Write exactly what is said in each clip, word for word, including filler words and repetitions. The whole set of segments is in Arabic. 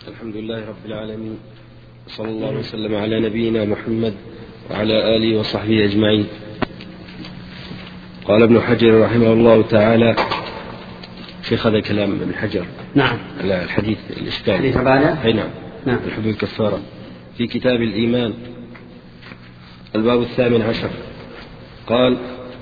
الحمد لله رب العالمين، صلى الله وسلم على نبينا محمد وعلى آله وصحبه أجمعين. قال ابن حجر رحمه الله تعالى في هذا كلام ابن حجر نعم على الحديث الإشكال حديث بعده أي نعم نعم الحدود كفارة في كتاب الإيمان الباب الثامن عشر. قال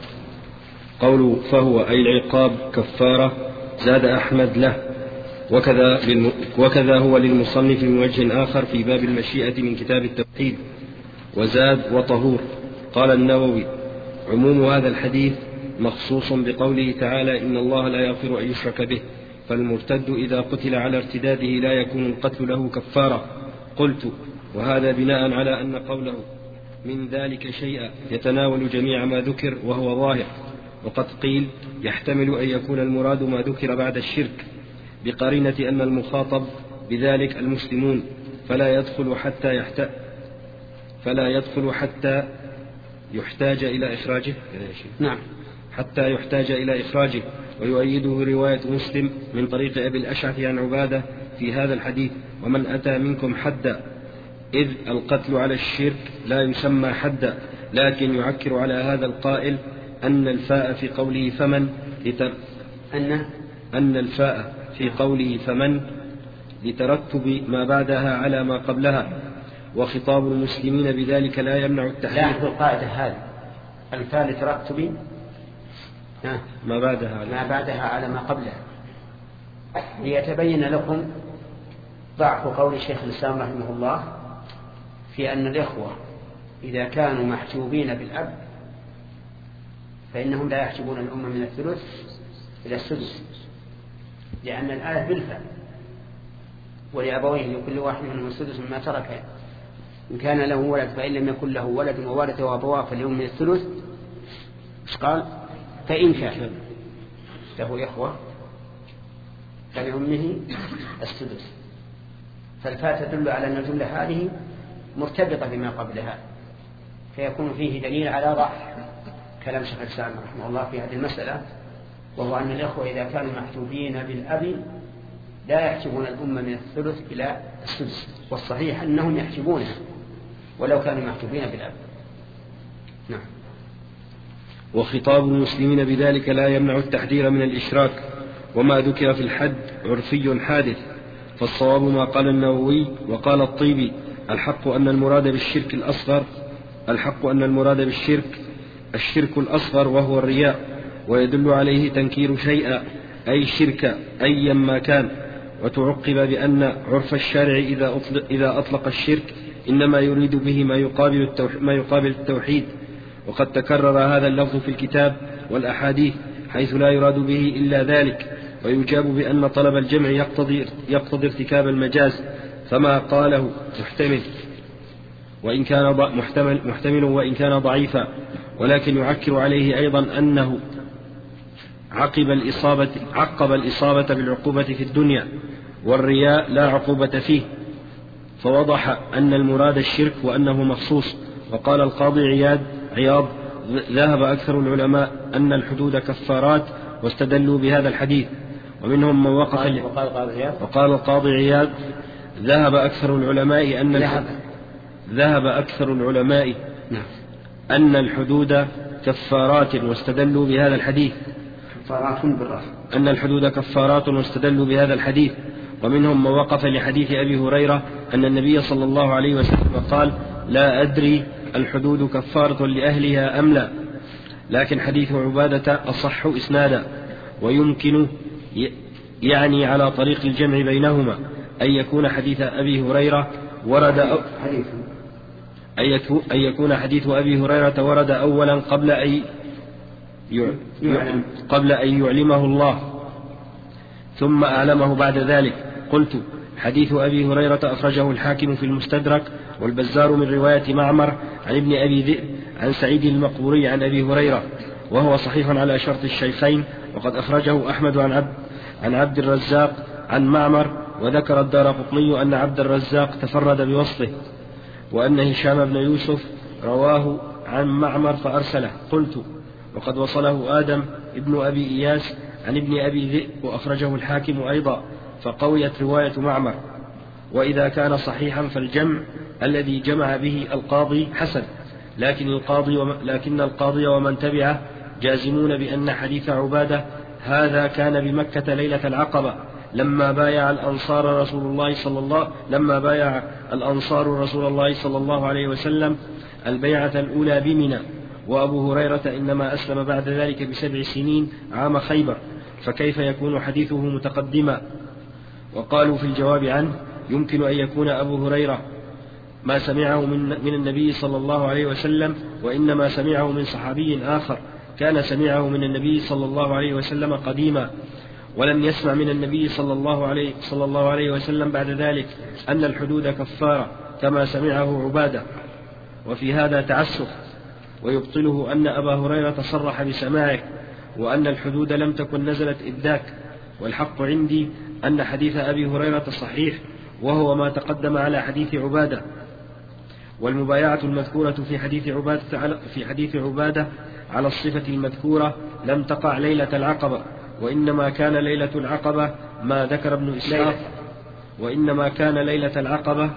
قول فهو أي العقاب كفارة زاد أحمد له وكذا, وكذا هو للمصنف من وجه آخر في باب المشيئة من كتاب التوحيد وزاد وطهور. قال النووي عموم هذا الحديث مخصوص بقوله تعالى إن الله لا يغفر أن يشرك به، فالمرتد إذا قتل على ارتداده لا يكون القتل له كفارة. قلت وهذا بناء على أن قوله من ذلك شيئا يتناول جميع ما ذكر وهو ظاهر، وقد قيل يحتمل أن يكون المراد ما ذكر بعد الشرك بقرينة أن المخاطب بذلك المسلمون، فلا يدخل حتى يحتاج فلا يدخل حتى يحتاج إلى إخراجه نعم حتى يحتاج إلى إخراجه. ويؤيده رواية مسلم من طريق أبي الأشعث عن عبادة في هذا الحديث ومن أتى منكم حدا، إذ القتل على الشرك لا يسمى حدا، لكن يعكر على هذا القائل أن الفاء في قوله فمن لتر... أن أن الفاء في قوله فمن لترتب ما بعدها على ما قبلها، وخطاب المسلمين بذلك لا يمنع التحريم. لاحظ القاعدة هذه الفاء لترتب ما بعدها على ما بعدها على ما قبلها، ليتبين لكم ضعف قول شيخ الإسلام رحمه الله في أن الإخوة إذا كانوا محجوبين بالأب فإنهم لا يحجبون الأمة من الثلث إلى السدس، لأن الآية بالفعل ولأبويه لكل واحد منهم السدس مما ترك إن كان له ولد، فإن لم يكن له ولد وورثه أبواه فليهم من الثلث. إيش قال؟ فإن كان له إخوة فلأمه السدس. فالفاء تدل على أن الجملة هذه مرتبطة بما قبلها، فيكون فيه دليل على ضعف كلام شيخ الإسلام رحمه الله في هذه المسألة، وهو أن الإخوة إذا كانوا محجوبين بالأب لا يحجبون الأمة من الثلث إلى السدس، والصحيح أنهم يحجبونها ولو كانوا محجوبين بالأب. نعم. وخطاب المسلمين بذلك لا يمنع التحذير من الإشراك، وما ذكر في الحد عرفي حادث، فالصواب ما قال النووي وقال الطيبي الحق أن المراد بالشرك الأصغر الحق أن المراد بالشرك الشرك الأصغر وهو الرياء، ويدل عليه تنكير شيئا أي شرك أيا ما كان. وتعقب بأن عرف الشارع إذا أطلق, إذا أطلق الشرك إنما يريد به ما يقابل التوحيد, ما يقابل التوحيد، وقد تكرر هذا اللفظ في الكتاب والأحاديث حيث لا يراد به إلا ذلك. ويجاب بأن طلب الجمع يقتضي, يقتضي ارتكاب المجاز، فما قاله محتمل وإن كان محتمل, محتمل وإن كان ضعيفا، ولكن يعكر عليه أيضا أنه عقب الإصابة, عقب الإصابة بالعقوبة في الدنيا، والرياء لا عقوبة فيه، فوضح أن المراد الشرك وأنه مخصوص. وقال القاضي عياد عياض ذهب أكثر العلماء أن الحدود كفارات واستدلوا بهذا الحديث، ومنهم من وقف وقال, وقال, وقال القاضي عياض ذهب أكثر العلماء أن ذهب, ذهب أكثر العلماء أن الحدود كفارات واستدلوا بهذا الحديث أن الحدود كفارات واستدلوا بهذا الحديث. ومنهم من وقف لحديث أبي هريرة أن النبي صلى الله عليه وسلم قال لا أدري الحدود كفارة لأهلها أم لا، لكن حديث عبادة أصح إسنادا، ويمكن يعني على طريق الجمع بينهما أن يكون حديث أبي هريرة ورد أو أن يكون حديث أبي هريرة ورد أولا قبل أن قبل أن يعلمه الله ثم أعلمه بعد ذلك. قلت حديث أبي هريرة أخرجه الحاكم في المستدرك والبزار من رواية معمر عن ابن أبي ذئب عن سعيد المقبوري عن أبي هريرة، وهو صحيح على شرط الشيخين، وقد أخرجه أحمد عن عبد, عن عبد الرزاق عن معمر. وذكر الدارقطني أن عبد الرزاق تفرد بوصله، وأن هشام بن يوسف رواه عن معمر فأرسله. قلت وقد وصله آدم ابن أبي إياس عن ابن أبي ذئب وأخرجه الحاكم أيضا، فقويت رواية معمر. وإذا كان صحيحا فالجمع الذي جمع به القاضي حسن، لكن القاضي وم... لكن القاضي ومن تبعه جازمون بأن حديث عبادة هذا كان بمكة ليلة العقبة لما بايع الأنصار رسول الله صلى الله لما بايع الأنصار رسول الله صلى الله عليه وسلم البيعة الأولى بمنى، وأبو هريرة إنما أسلم بعد ذلك بسبع سنين عام خيبر، فكيف يكون حديثه متقدما؟ وقالوا في الجواب عنه يمكن أن يكون أبو هريرة ما سمعه من, من النبي صلى الله عليه وسلم، وإنما سمعه من صحابي آخر كان سمعه من النبي صلى الله عليه وسلم قديما، ولم يسمع من النبي صلى الله عليه, صلى الله عليه وسلم بعد ذلك أن الحدود كفارة كما سمعه عبادة. وفي هذا تعسف، ويبطله أن أبا هريرة صرح بسماعه، وأن الحدود لم تكن نزلت إذ ذاك. والحق عندي أن حديث أبي هريرة صحيح، وهو ما تقدم على حديث عبادة. والمبايعة المذكورة في حديث عبادة على, في حديث عبادة على الصفة المذكورة لم تقع ليلة العقبة، وإنما كان ليلة العقبة ما ذكر ابن إسحاق وإنما كان ليلة العقبة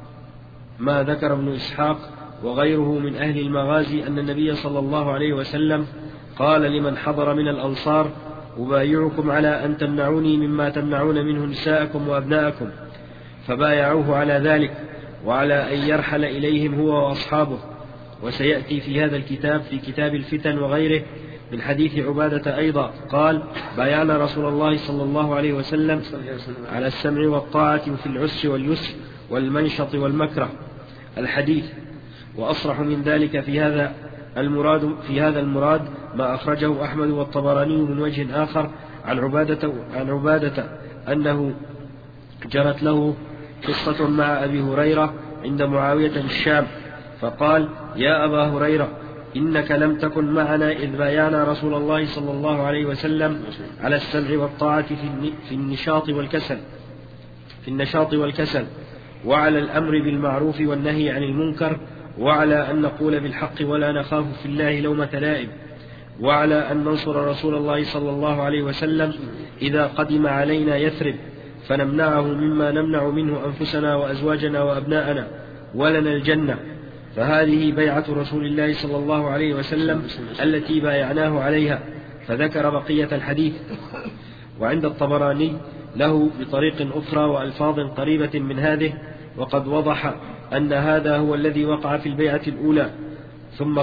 ما ذكر ابن إسحاق وغيره من أهل المغازي أن النبي صلى الله عليه وسلم قال لمن حضر من الأنصار: أبايعكم على أن تمنعوني مما تمنعون منه نساءكم وأبناءكم، فبايعوه على ذلك وعلى أن يرحل إليهم هو وأصحابه. وسيأتي في هذا الكتاب في كتاب الفتن وغيره من حديث عبادة أيضا قال: بايعنا رسول الله صلى الله عليه وسلم على السمع والطاعة في العسر واليسر والمنشط والمكره الحديث. وأصرح من ذلك في هذا المراد في هذا المراد ما أخرجه أحمد والطبراني من وجه آخر عن عبادة عن عبادة أنه جرت له قصة مع أبي هريرة عند معاوية بالشام، فقال: يا أبا هريرة، إنك لم تكن معنا إذ بايعنا رسول الله صلى الله عليه وسلم على السمع والطاعة في النشاط والكسل في النشاط والكسل وعلى الأمر بالمعروف والنهي عن المنكر، وعلى أن نقول بالحق ولا نخاف في الله لومة لائم، وعلى أن ننصر رسول الله صلى الله عليه وسلم إذا قدم علينا يثرب، فنمنعه مما نمنع منه أنفسنا وأزواجنا وأبناءنا، ولنا الجنة. فهذه بيعة رسول الله صلى الله عليه وسلم التي بايعناه عليها. فذكر بقية الحديث. وعند الطبراني له بطريق أخرى وألفاظ قريبة من هذه، وقد وضح أن هذا هو الذي وقع في البيعة الأولى، ثم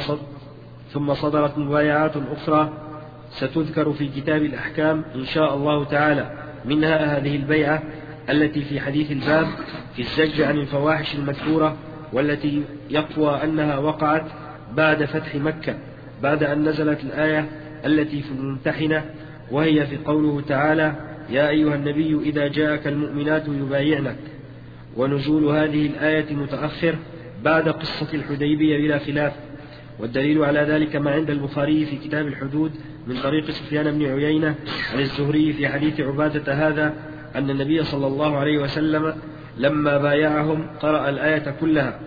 ثم صدرت مبايعات أخرى ستذكر في كتاب الأحكام إن شاء الله تعالى، منها هذه البيعة التي في حديث الباب في الزج عن الفواحش المذكورة، والتي يقوى أنها وقعت بعد فتح مكة بعد أن نزلت الآية التي في الممتحنة، وهي في قوله تعالى: يا أيها النبي إذا جاءك المؤمنات يبايعنك. ونزول هذه الآية متأخر بعد قصة الحديبية بلا خلاف. والدليل على ذلك ما عند البخاري في كتاب الحدود من طريق سفيان بن عيينة عن الزهري في حديث عبادة هذا أن النبي صلى الله عليه وسلم لما بايعهم قرأ الآية كلها.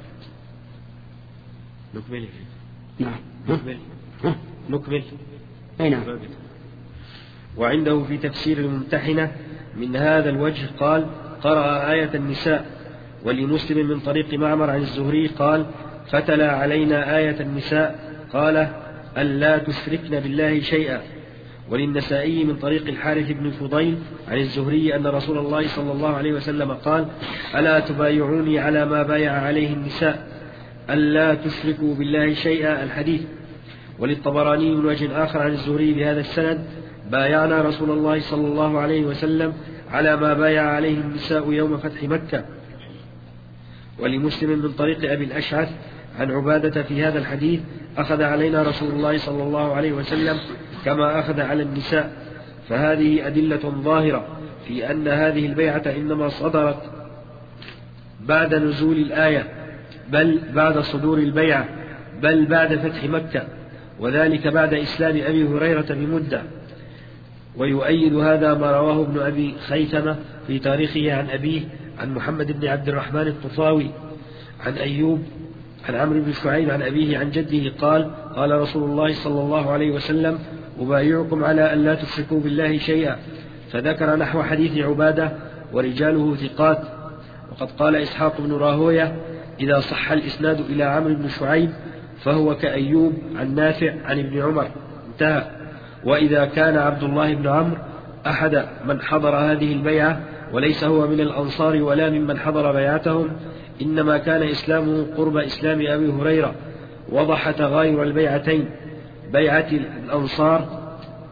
نكمل نعم نكمل نكمل أي نعم. وعنده في تفسير الممتحنة من هذا الوجه قال: قرأ آية النساء. ولمسلم من طريق معمر عن الزهري قال: فتلا علينا آية النساء قال: ألا تشركن بالله شيئا. وللنسائي من طريق الحارث بن فضيل عن الزهري أن رسول الله صلى الله عليه وسلم قال: ألا تبايعوني على ما بايع عليه النساء ألا تشركوا بالله شيئا الحديث. وللطبراني من وجه آخر عن الزهري بهذا السند: بايعنا رسول الله صلى الله عليه وسلم على ما بايع عليه النساء يوم فتح مكة. ولمسلم من طريق أبي الأشعث عن عبادة في هذا الحديث: أخذ علينا رسول الله صلى الله عليه وسلم كما أخذ على النساء. فهذه أدلة ظاهرة في أن هذه البيعة إنما صدرت بعد نزول الآية، بل بعد صدور البيعة، بل بعد فتح مكة، وذلك بعد إسلام أبي هريرة بمدة. ويؤيد هذا ما رواه ابن أبي خيثمة في تاريخه عن أبيه عن محمد بن عبد الرحمن الطفاوي عن أيوب عن عمرو بن شعيب عن أبيه عن جده قال: قال رسول الله صلى الله عليه وسلم: أبايعكم على أن لا تشركوا بالله شيئا. فذكر نحو حديث عبادة ورجاله ثقات. وقد قال إسحاق بن راهوية إذا صح الإسناد إلى عمرو بن شعيب فهو كأيوب عن نافع عن ابن عمر انتهى. وإذا كان عبد الله بن عمرو أحد من حضر هذه البيعة وليس هو من الأنصار ولا ممن حضر بيعتهم، إنما كان إسلامه قرب إسلام أبي هريرة، وضح تغاير البيعتين، بيعة الأنصار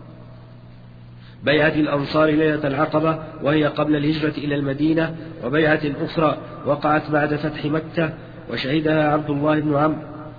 بيعة الأنصار ليلة العقبة وهي قبل الهجرة إلى المدينة، وبيعة أخرى وقعت بعد فتح مكة وشهدها عبد الله بن عمرو،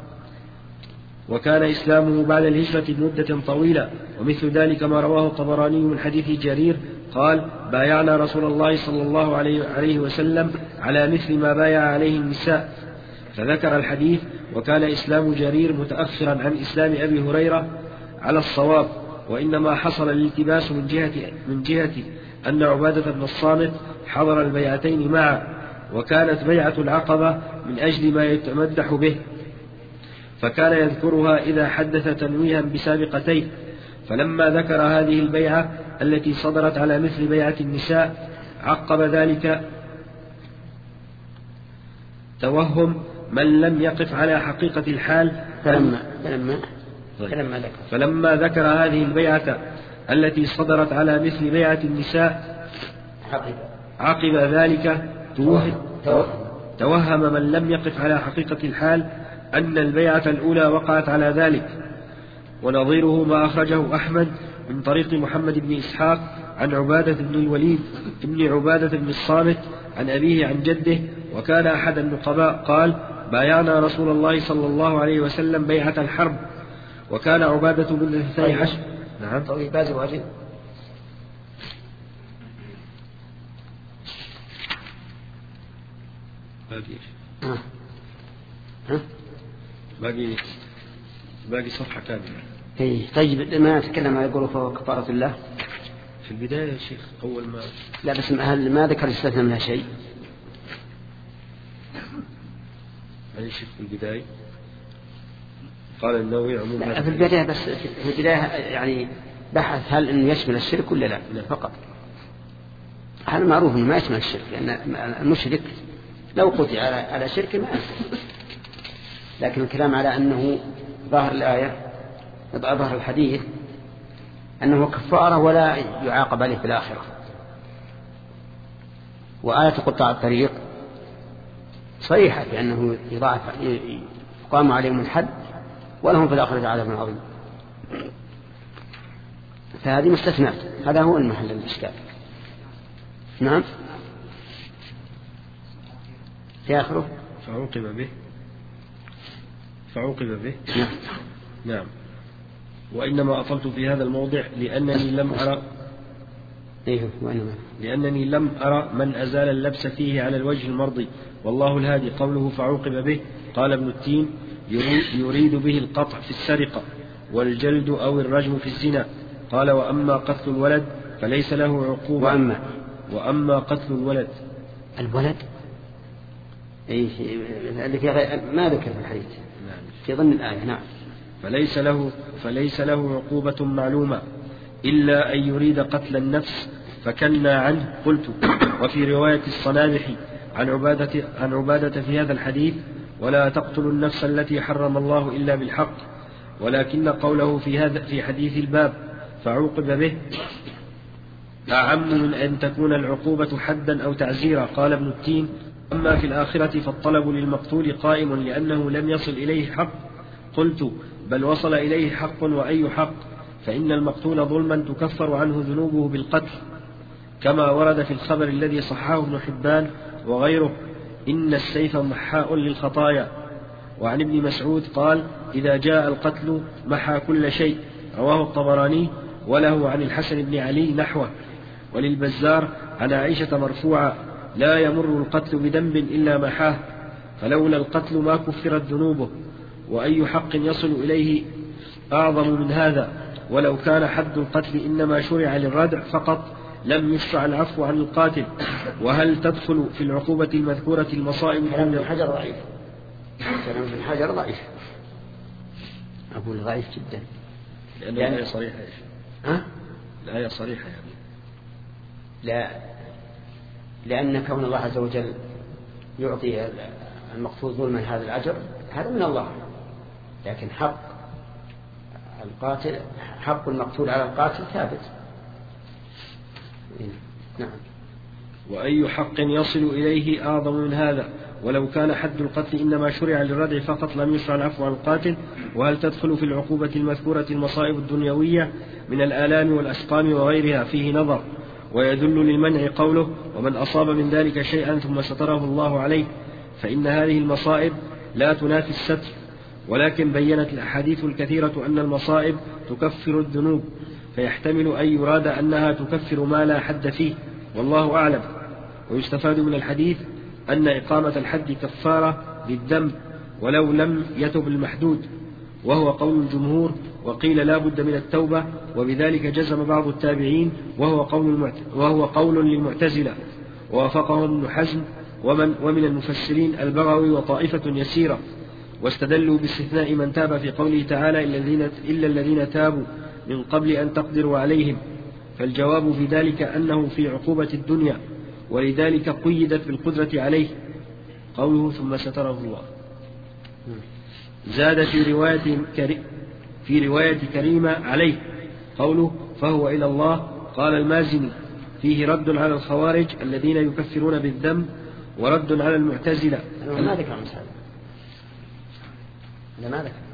وكان إسلامه بعد الهجرة مدة طويلة. ومثل ذلك ما رواه الطبراني من حديث جرير قال بايعنا رسول الله صلى الله عليه وسلم على مثل ما بايع عليه النساء، فذكر الحديث. وكان إسلام جرير متأخرا عن إسلام أبي هريرة على الصواب، وإنما حصل الالتباس من جهة, من جهة أن عبادة بن الصامت حضر البيعتين معا، وكانت بيعة العقبة من أجل ما يتمدح به، فكان يذكرها إذا حدث تنويها بسابقتين. فلما ذكر هذه البيعة التي صدرت على مثل بيعة النساء عقب ذلك توهم من لم يقف على حقيقة الحال. فلما, فلما, فلما, ذكر. فلما ذكر هذه البيعة التي صدرت على مثل بيعة النساء عقب ذلك توهم, توهم من لم يقف على حقيقة الحال أن البيعة الأولى وقعت على ذلك. ونظيره ما أخرجه أحمد من طريق محمد بن إسحاق عن عبادة بن الوليد ابن عبادة بن الصامت عن أبيه عن جده، وكان أحد النقباء قال بايعنا رسول الله صلى الله عليه وسلم بيعة الحرب، وكان عبادة بن الاثني عشر. نعم. طيب باقي واجب. باقي ها ها باقي باقي صفحة كاملة. إيه طيب ما نتكلم ما يقولوا فهو كفارة الله في البداية يا شيخ أول ما لا بس هل ما ذكر يستثنى منها شيء؟ أي شيء في البداية قال النووي عموما في البداية بس في البداية يعني بحث هل إنه يشمل الشرك ولا لا, لا. فقط هذا معروف إنه ما يشمل الشرك، لأن المشرك لو قطع على على شرك ما أسلم، لكن الكلام على أنه ظاهر الآية ظاهر الحديث أنه كفارة ولا يعاقب عليه في الآخرة. وآية قطاع الطريق صريحة بأنه يضاعف يقام عليهم الحد ولهم في الآخرة عذاب عظيم، فهذه مستثنات. هذا هو المحل الإشكال. نعم في آخره فعوقب به فعوقب به نعم. نعم. وإنما أطلت في هذا الموضع لأنني لم أرى إيه وإنما لأنني لم أرى من أزال اللبس فيه على الوجه المرضي، والله الهادي. قوله فعوقب به قال ابن التين يريد به القطع في السرقة والجلد أو الرجم في الزنا. قال وأما قتل الولد فليس له عقوبة. وأما وأما قتل الولد الولد إيه اللي في ما ذكر في الحديث نعم. في ضمن الآية نعم. فليس له فليس له عقوبة معلومة إلا أن يريد قتل النفس فكنا عنه. قلت وفي رواية الصنابحي عن عبادة عن عبادة في هذا الحديث ولا تقتلوا النفس التي حرم الله إلا بالحق، ولكن قوله في هذا في حديث الباب فعوقب به أعم من أن تكون العقوبة حدا أو تعزيرا. قال ابن التين أما في الآخرة فالطلب للمقتول قائم لأنه لم يصل إليه حق. قلت بل وصل إليه حق وأي حق، فإن المقتول ظلما تكفر عنه ذنوبه بالقتل، كما ورد في الخبر الذي صححه ابن حبان وغيره إن السيف محاء للخطايا. وعن ابن مسعود قال إذا جاء القتل محى كل شيء. رواه الطبراني وله عن الحسن بن علي نحوه. وللبزار عن عائشة مرفوعا لا يمر القتل بذنب إلا محاه، فلولا القتل ما كفرت ذنوبه، وأي حق يصل إليه أعظم من هذا. ولو كان حد القتل إنما شرع للردع فقط لم يشرع العفو عن القاتل. وهل تدخل في العقوبة المذكورة المصائب؟ كلام ابن حجر ضعيف. كلام ابن حجر ضعيف أقول ضعيف جدا لأن يعني الآية صريحة. ها؟ الآية صريحة يعني. لا، لأن كون الله عز وجل يعطي المقتول ظلما هذا الأجر هذا من الله، لكن حق القاتل حق المقتول على القاتل ثابت. نعم. وأي حق يصل إليه أعظم من هذا؟ ولو كان حد القتل إنما شرع للردع فقط لم يشرع العفو عن القاتل. وهل تدخل في العقوبة المذكورة المصائب الدنيوية من الآلام والأسقام وغيرها؟ فيه نظر. ويدل للمنع قوله ومن أصاب من ذلك شيئا ثم ستره الله عليه، فإن هذه المصائب لا تنافي الستر، ولكن بيّنت الأحاديث الكثيرة أن المصائب تكفر الذنوب، فيحتمل أن يراد أنها تكفر ما لا حد فيه، والله أعلم. ويستفاد من الحديث أن إقامة الحد كفارة للذنب ولو لم يتب المحدود، وهو قول الجمهور. وقيل لا بد من التوبة، وبذلك جزم بعض التابعين، وهو قول, وهو قول للمعتزلة، ووافقهم ابن حزم ومن ومن المفسرين البغوي وطائفة يسيرة، واستدلوا باستثناء من تاب في قوله تعالى إلا الذين تابوا من قبل أن تقدروا عليهم، فالجواب في ذلك أنه في عقوبة الدنيا، ولذلك قيدت بالقدرة عليه قوله ثم ستره الله. زاد في رواية في رواية كريمة عليه قوله فهو إلى الله. قال المازني فيه رد على الخوارج الذين يكفرون بالذنب ورد على المعتزلة. ما ذكر مثال ما ذكر.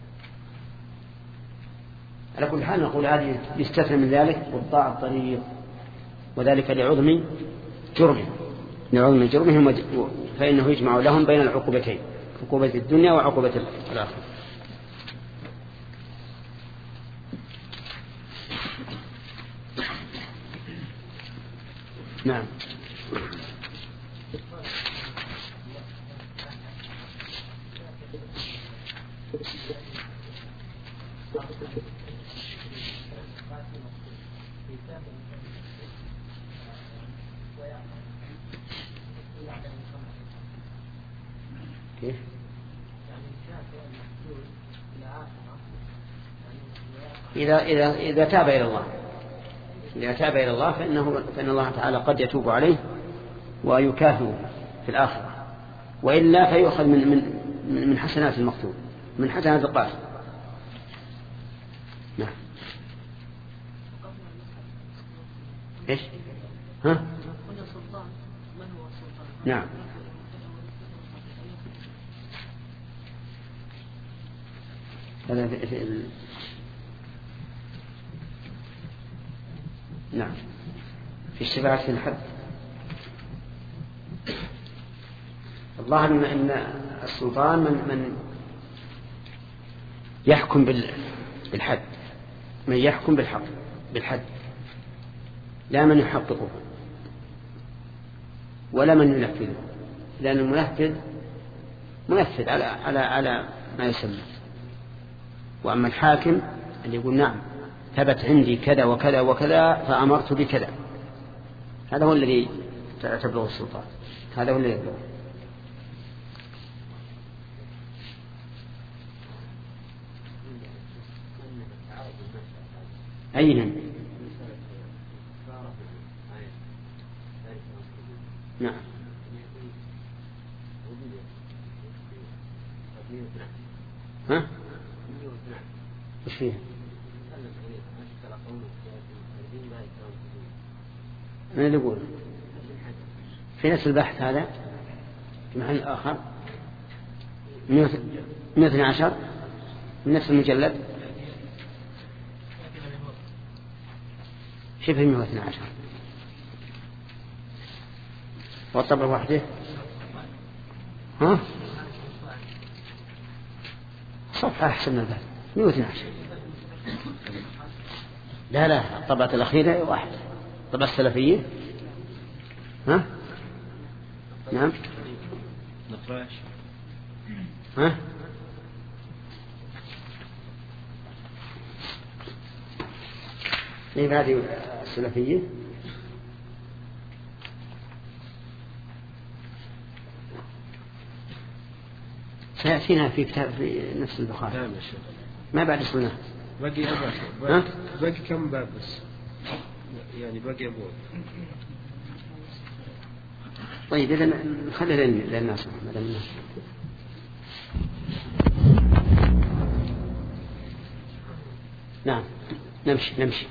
على كل حال نقول هذه يستثنى من ذلك قطاع الطريق، وذلك لعظم جرمه لعظم جرمهم، فإنه يجمع لهم بين العقوبتين، عقوبة الدنيا وعقوبة الآخرة. نعم. كيف؟ إذا إذا إذا تاب إلى الله إذا تاب إلى الله فإنه فإن الله تعالى قد يتوب عليه ويكافئه في الآخرة، وإلا فيؤخذ من من من حسنات المقتول، من حسنات القاتل. نعم. إيش؟ ها؟ نعم. هذا في ال... نعم في الشفاعة في الحد. الظاهر أن السلطان من, من يحكم بالحد، من يحكم بالحق بالحد، لا من يحققه ولا من ينفذه، لأن المنفذ منفذ على على على ما يسمى. وأما الحاكم اللي يقول نعم ثبت عندي كذا وكذا وكذا فأمرت بكذا، هذا هو الذي تبلغ السلطان، هذا هو الذي يبلغ. أين؟ نعم. ها؟ وش فيها؟ من اللي يقول في نفس البحث هذا في محل آخر مئة واثني عشر من نفس المجلد شبه مئة واثني عشر والطبع واحدة. ها صفحة أحسن من البحث مئة واثني عشر. لا لا الطبعة الأخيرة واحدة، الطبعة السلفية. ها نعم نقراش. ها إيه هذه السلفية. سيأتينا في كتاب في نفس البخاري ما بعد السنة. باقي أربع باقي, باقي كم باب بس يعني باقي أبواب. طيب إذن نخلي للناس الناس. نعم نمشي نمشي.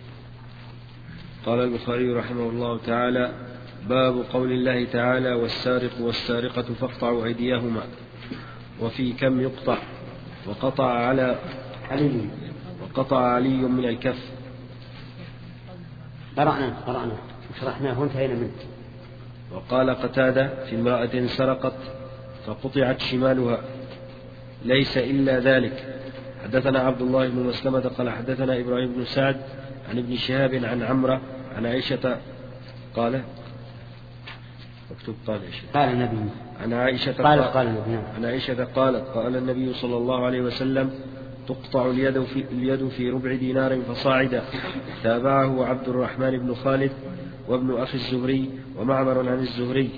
قال البخاري رحمه الله تعالى: باب قول الله تعالى: والسارق والسارقة فاقطعوا أيديهما. وفي كم يقطع؟ وقطع على علي وقطع علي من الكف. قرأنا قرأنا وشرحناه وانتهينا منه. وقال قتادة: في امرأة سرقت فقطعت شمالها، ليس إلا ذلك. حدثنا عبد الله بن مسلمة قال حدثنا إبراهيم بن سعد عن ابن شهاب عن عمرة عن عائشة قال مكتوب قال قال النبي عن عائشة قال قال النبي عن عائشة قالت: قال النبي صلى الله عليه وسلم: تقطع اليد في, اليد في ربع دينار فصاعدا. تابعه عبد الرحمن بن خالد وابن أخي الزهري ومعمر عن الزهري.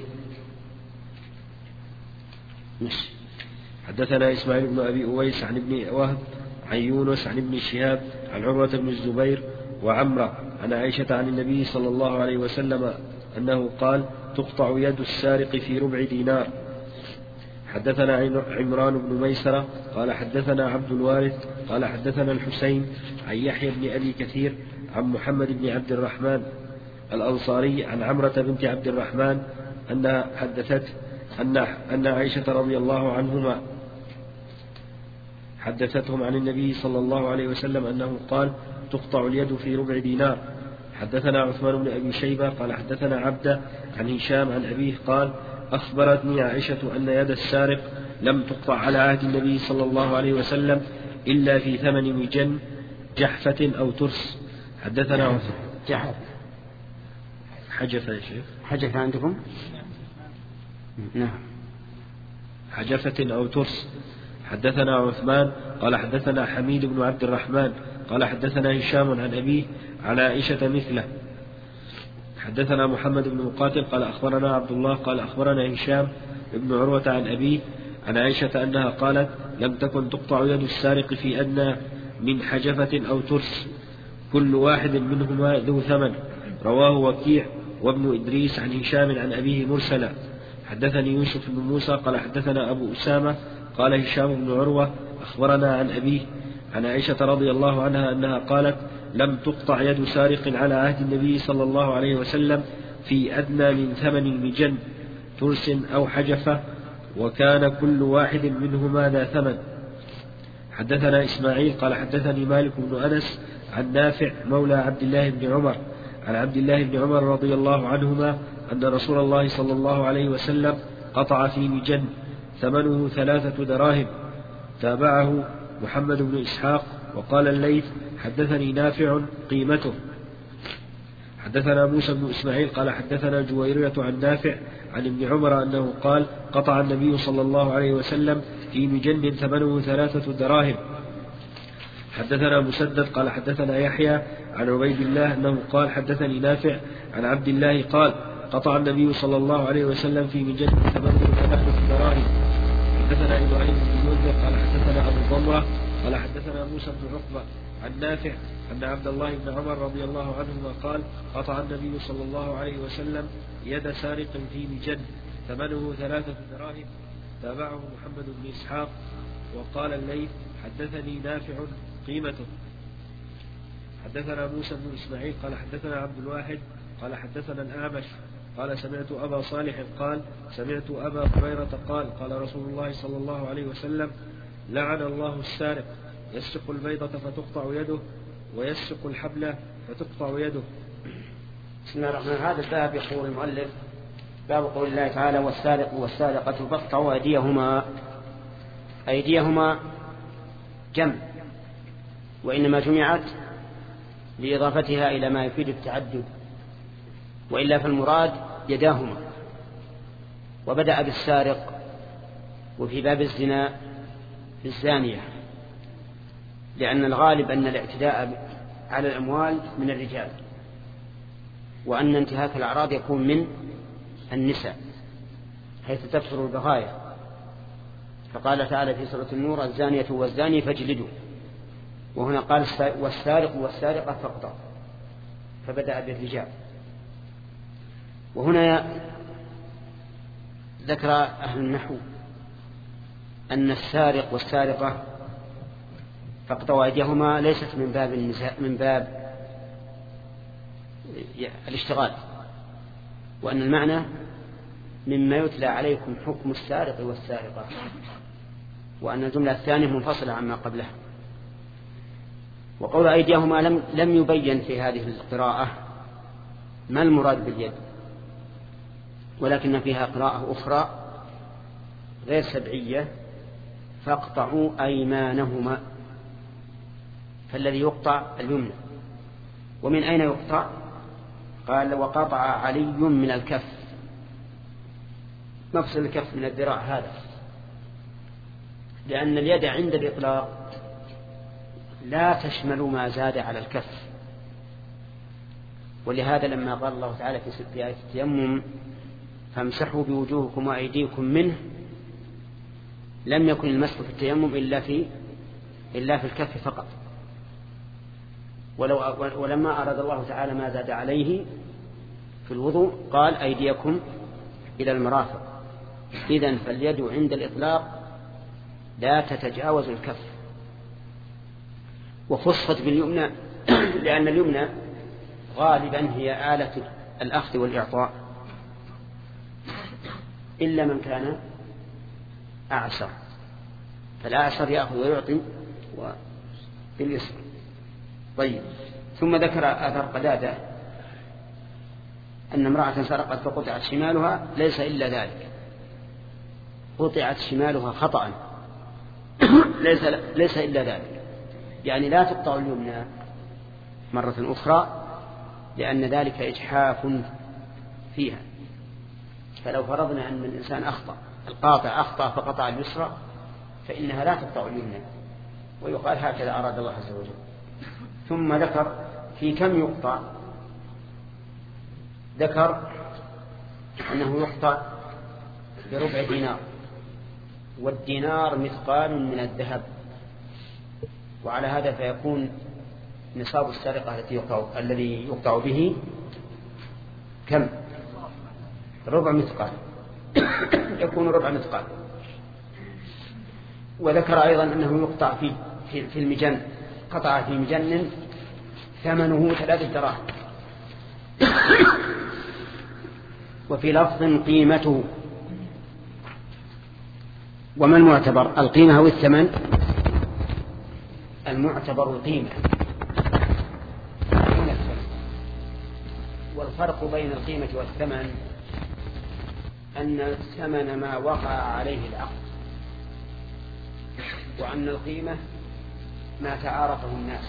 حدثنا إسماعيل بن أبي أويس عن ابن وهب عن يونس عن ابن شهاب عن عروة بن الزبير وعمرة عن عائشة عن النبي صلى الله عليه وسلم أنه قال: تقطع يد السارق في ربع دينار. حدثنا عمران بن ميسرة قال حدثنا عبد الوارث قال حدثنا الحسين عن يحيى بن أبي كثير عن محمد بن عبد الرحمن الأنصاري عن عمرة بنت عبد الرحمن أنها حدثت أن أن عائشة رضي الله عنهما حدثتهم عن النبي صلى الله عليه وسلم أنه قال: تقطع اليد في ربع دينار. حدثنا عثمان بن أبي شيبة قال حدثنا عبدة عن هشام عن أبيه قال: أخبرتني عائشة أن يد السارق لم تقطع على عهد النبي صلى الله عليه وسلم إلا في ثمن مجن جحفة أو ترس. حدثنا عثمان جحفة حجفة يا شيخ حجفة عندكم؟ نعم حجفة أو ترس. حدثنا عثمان قال حدثنا حميد بن عبد الرحمن قال حدثنا هشام عن أبيه عن عائشة مثله. حدثنا محمد بن مقاتل قال أخبرنا عبد الله قال أخبرنا هشام بن عروة عن أبيه عن عائشة أنها قالت: لم تكن تقطع يد السارق في أدنى من حجفة أو ترس، كل واحد منهما ذو ثمن. رواه وكيع وابن إدريس عن هشام عن أبيه مرسلا. حدثني يوسف بن موسى قال حدثنا أبو أسامة قال هشام بن عروة أخبرنا عن أبيه عن عائشة رضي الله عنها أنها قالت: لم تقطع يد سارق على عهد النبي صلى الله عليه وسلم في أدنى من ثمن مجن ترس أو حجفة، وكان كل واحد منهما ذا ثمن. حدثنا إسماعيل قال حدثني مالك بن أنس عن نافع مولى عبد الله بن عمر عن عبد الله بن عمر رضي الله عنهما أن رسول الله صلى الله عليه وسلم قطع في مجن ثمنه ثلاثة دراهم. تابعه محمد بن إسحاق وقال الليث: حدثني نافع قيمته. حدثنا موسى بن إسماعيل قال حدثنا جويرية عن نافع عن ابن عمر أنه قال: قطع النبي صلى الله عليه وسلم في مجن ثمنه ثلاثة دراهم. حدثنا مسدد قال حدثنا يحيى عن عبيد الله أنه قال: حدثني نافع عن عبد الله قال: قطع النبي صلى الله عليه وسلم في مجن ثمنه ثلاثة دراهم. حدثنا إبراهيم بن منذر قال حدثنا أبو ضمرة قال حدثنا موسى بن عقبة عن نافع أن عبد الله بن عمر رضي الله عنهما قال: قطع النبي صلى الله عليه وسلم يد سارق في مجن ثمنه ثلاثة دراهم. تابعه محمد بن إسحاق وقال الليث: حدثني نافع قيمته. حدثنا موسى بن إسماعيل قال حدثنا عبد الواحد قال حدثنا الأعمش قال: سمعت أبا صالح قال: سمعت أبا هريرة قال: قال رسول الله صلى الله عليه وسلم: لعن الله السارق، يسرق البيضة فتقطع يده، ويسرق الحبل فتقطع يده. بسم الله الرحمن الرحيم. هذا الباب يقول المؤلف: باب قول الله تعالى: والسارق والسارقة فاقطعوا أيديهما. أيديهما جمع، وإنما جمعت لإضافتها إلى ما يفيد التعدد، وإلا فالمراد يداهما. وبدأ بالسارق، وفي باب الزنا بالزانية، لأن الغالب أن الاعتداء على الأموال من الرجال، وأن انتهاك الأعراض يكون من النساء حيث تكثر البغايا. فقال تعالى في سورة النور: الزانية والزاني فاجلدوا. وهنا قال: والسارق والسارقة فاقطعوا، فبدأ بالرجال. وهنا ذكر أهل النحو أن السارق والسارقة فاقطعوا أيديهما ليست من باب من باب الاشتغال، وأن المعنى مما يتلى عليكم حكم السارق والسارقة، وأن الجملة الثانية منفصلة عما قبلها. وقول أيديهما لم, لم يبين في هذه القراءة ما المراد باليد، ولكن فيها قراءة أخرى غير سبعية: فاقطعوا أيمانهما، فالذي يقطع اليمنى. ومن أين يقطع؟ قال: وقطع علي من الكف، مفصل الكف من الذراع هذا، لأن اليد عند الإطلاق لا تشمل ما زاد على الكف. ولهذا لما قال الله تعالى في آية التيمم: فامسحوا بوجوهكم وأيديكم منه، لم يكن المسح في التيمم إلا في إلا في الكف فقط. ولو ولما أراد الله تعالى ما زاد عليه في الوضوء قال: أيديكم إلى المرافق. إذن فاليد عند الإطلاق لا تتجاوز الكف. وخصت باليمنى لأن اليمنى غالبا هي آلة الأخذ والإعطاء، إلا من كان أعسر، فالأعسر يأخذ ويعطي باليسر. طيب، ثم ذكر آثار قتادة أن امرأة سرقت فقطعت شمالها، ليس إلا ذلك، قطعت شمالها خطأ ليس, ليس إلا ذلك، يعني لا تقطع اليمنى مرة أخرى، لأن ذلك إجحاف فيها. فلو فرضنا أن الإنسان أخطأ، القاطع أخطأ فقطع اليسرى، فإنها لا تقطع اليمنى، ويقال هكذا أراد الله عز وجل. ثم ذكر في كم يقطع، ذكر أنه يقطع بربع دينار، والدينار مثقال من الذهب، وعلى هذا فيكون نصاب السرقة التي يقطع الذي يقطع به كم؟ ربع مثقال يكون ربع مثقال. وذكر أيضا أنه يقطع في في المجن، قطع في مجن ثمنه ثلاثة دراهم، وفي لفظ قيمته. وما المعتبر، القيمة أو الثمن؟ المعتبر القيمة، والفرق بين القيمة والثمن أن الثمن ما وقع عليه العقد، وأن القيمة ما تعارفه الناس.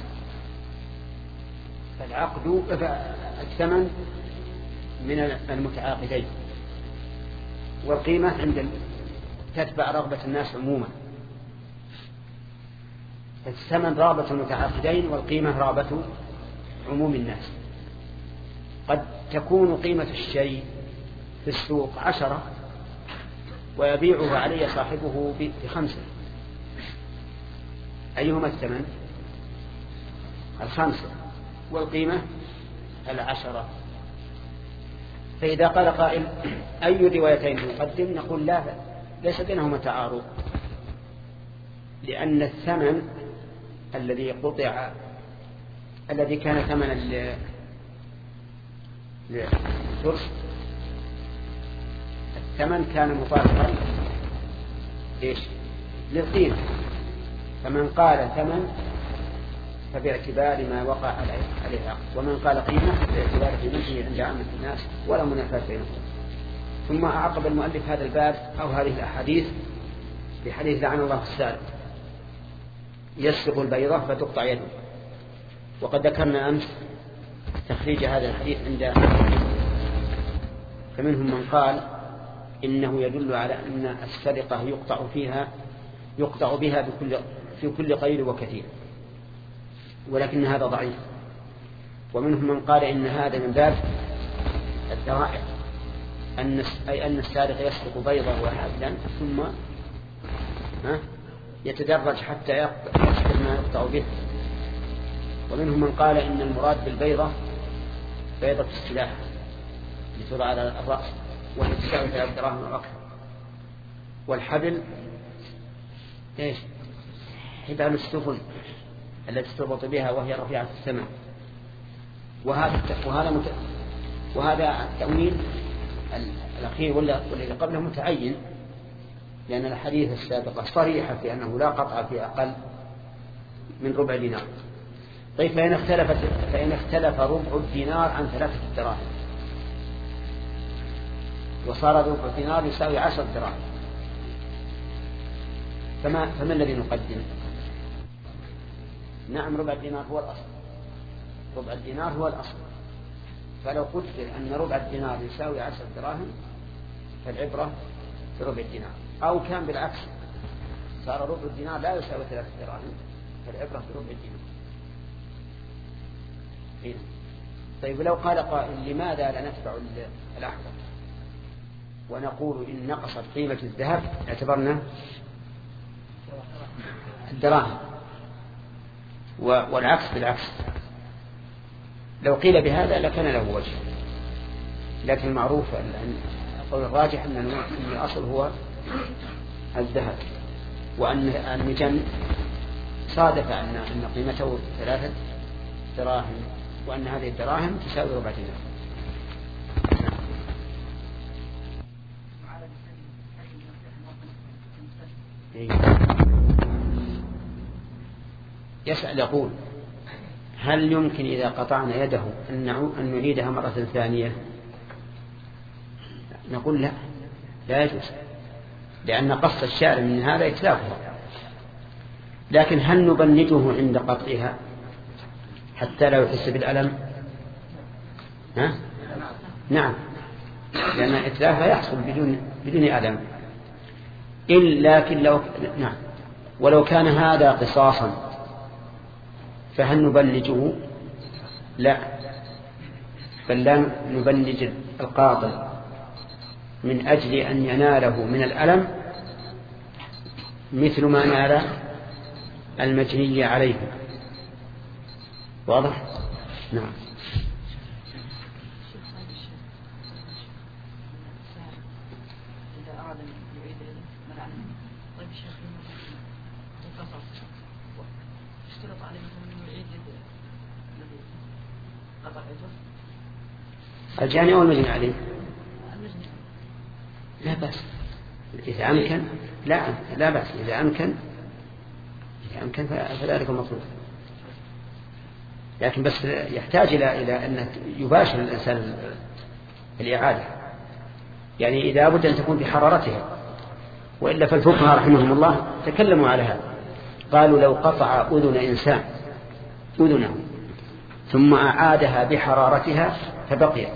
فالعقد الثمن من المتعاقدين، والقيمة عند تتبع رغبة الناس عموما. الثمن رغبة المتعاقدين، والقيمة رغبة عموم الناس. قد تكون قيمة الشيء في السوق عشرة ويبيعه عليه صاحبه بخمسة، أيهما الثمن؟ الخمسة، والقيمة العشرة. فإذا قال قائل: أي روايتين نقدم؟ نقول: لا، ليس بينهما تعارض، لأن الثمن الذي قطع الذي كان ثمنا للفرس، الثمن كان مطابقا إيش؟ للقيمة. فمن قال ثمن فباعتبار ما وقع عليه العقد، ومن قال قيمة باعتبار قيمته عند عامة الناس، ولا منافاة بينهم. ثم أعقب المؤلف هذا الباب أو هذه الأحاديث بحديث: لعن الله السارق يسرق البيضة فتقطع يده. وقد ذكرنا أمس تخريج هذا الحديث عند، فمنهم من قال إنه يدل على أن السرقة يقطع فيها يقطع بها بكل في كل قيل وكثير، ولكن هذا ضعيف. ومنهم من قال إن هذا من باب الذرائع، أن أي أن السارق يسرق بيضة واحدا ثم يتدرج حتى يصل ما يقطع به. ومنهم من قال إن المراد بالبيضة بيضة السلاح لتوضع على الرأس، وهي تساوي ثلاث دراهم أو أكثر. والحبل إيش؟ حبال السفن التي تربط بها وهي رفيعة في السماء. وهذا وهذا مت... وهذا التأويل الأخير ولا والذي قبله متعين، لأن الحديث السابقة صريحة في أنه لا قطع في أقل من ربع دينار. طيب فإن اختلفت فإن اختلف ربع الدينار عن ثلاثة دراهم وصار ربع الدينار يساوي عشر دراهم، فما فما الذي نقدم؟ نعم ربع الدينار هو الأصل، ربع الدينار هو الأصل. فلو قلت أن ربع الدينار يساوي عشر دراهم فالعبرة في ربع الدينار، أو كان بالعكس صار ربع الدينار لا يساوي ثلاثة دراهم فالعبرة في ربع الدينار. إيه؟ طيب لو قال قائل لماذا لا نتبع الأحوط ونقول إن نقصت قيمة الذهب اعتبرنا الدراهم، والعكس بالعكس؟ لو قيل بهذا لكان له وجه، لكن المعروف القول الراجح أن الأصل هو الذهب، وأن المجن صادف أن أن قيمته ثلاثة دراهم، وأن هذه الدراهم تساوي ربع دينار. يسأل يقول هل يمكن إذا قطعنا يده أن نعيدها مرة ثانية؟ نقول لا، لا يجوز، لأن قص الشارع من هذا إتلافها. لكن هل نبنده عند قطعها حتى لا يحس بالألم؟ ها؟ نعم، لأن إتلافها يحصل بدون بدون ألم. إلا لكن لو نعم ولو كان هذا قصاصا فهل نبلجه؟ لا، بل لا نبلج القاضي من أجل أن يناله من الألم مثل ما نال المجني عليه. واضح؟ نعم. الجاني أو المجني عليه لا بأس إذا أمكن، لا لا بأس إذا أمكن، إذا أمكن فذلك المطلوب. لكن بس يحتاج إلى إلى أن يباشر الإنسان الإعادة، يعني إذا بد أن تكون بحرارتها، وإلا فالفقهاء رحمهم الله تكلموا على هذا، قالوا لو قطع أذن إنسان أذنه ثم أعادها بحرارتها فبقيت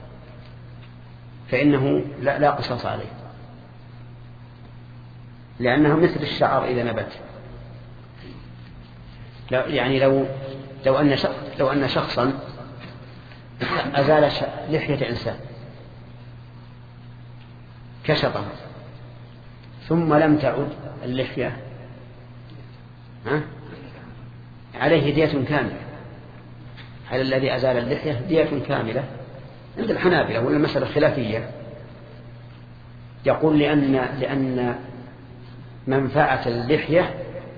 فإنه لا, لا قصاص عليه، لأنها مثل الشعر إذا نبت. يعني لو لو أن لو أن شخصا أزال لحية إنسان كشطها ثم لم تعد اللحية، ها؟ عليه دية كاملة، على الذي أزال اللحية دية كاملة. عند الحنابلة ولا مسألة خلافية، يقول لأن لأن منفعة اللحية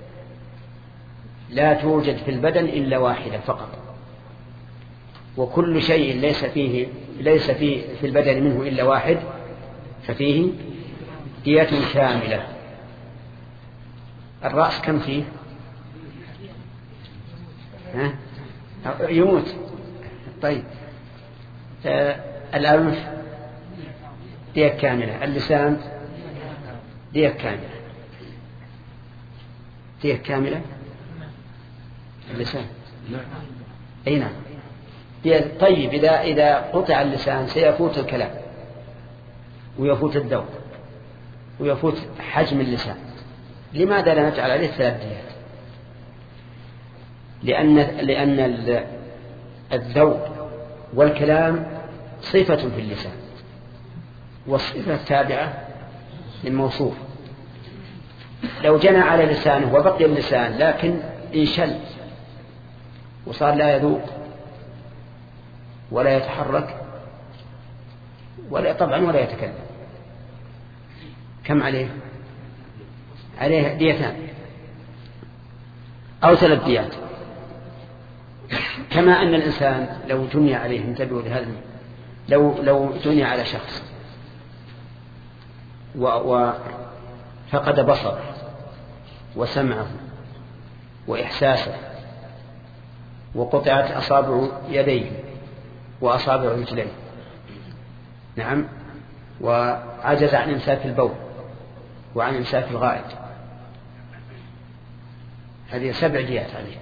لا توجد في البدن إلا واحدة فقط، وكل شيء ليس فيه ليس فيه في البدن منه إلا واحد ففيه دية كاملة. الرأس كم فيه؟ ها؟ يموت. طيب آه الأنف دية كاملة، اللسان دية كاملة، دية كاملة اللسان. أي نعم. طيب إذا إذا قطع اللسان سيفوت الكلام ويفوت الذوق ويفوت حجم اللسان، لماذا لا نجعل عليه ثلاث ديات؟ لأن لأن الذوق والكلام صفة في اللسان، والصفة تابعة للموصوف. لو جنى على لسانه وبقي اللسان لكن انشل وصار لا يذوق ولا يتحرك ولا طبعا ولا يتكلم، كم عليه؟ عليه ديتان أو ثلاث ديات. كما أن الإنسان لو جني عليه، انتبهوا لهذا، لو لو جني على شخص وفقد بصره وسمعه وإحساسه وقطعت أصابع يديه وأصابع رجليه، نعم، وعجز عن إمساك البول وعن إمساك الغائط، هذه سبع ديات عليه،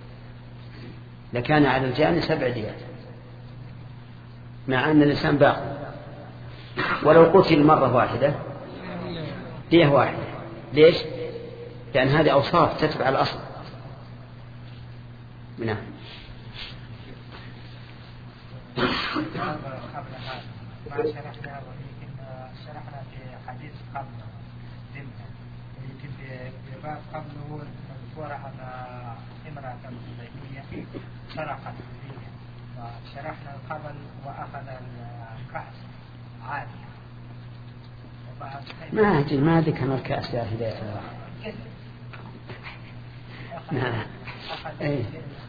لكان على الجاني سبع ديات، مع أن الإنسان باقي. ولو قتل مرة واحدة دية واحدة. ليش؟ لأن هذه أوصاف تتبع الأصل. نعم. ما شرحنا ولكن شرحنا في حديث قبل ذمة، ولكن في باب قبله مذكور أن امرأة زيدية سرقت الدنيا، وشرحنا القبل وأخذ الكأس عادية. ما أدري ما ذكر الكأس يا هداية الله. نعم. إيه.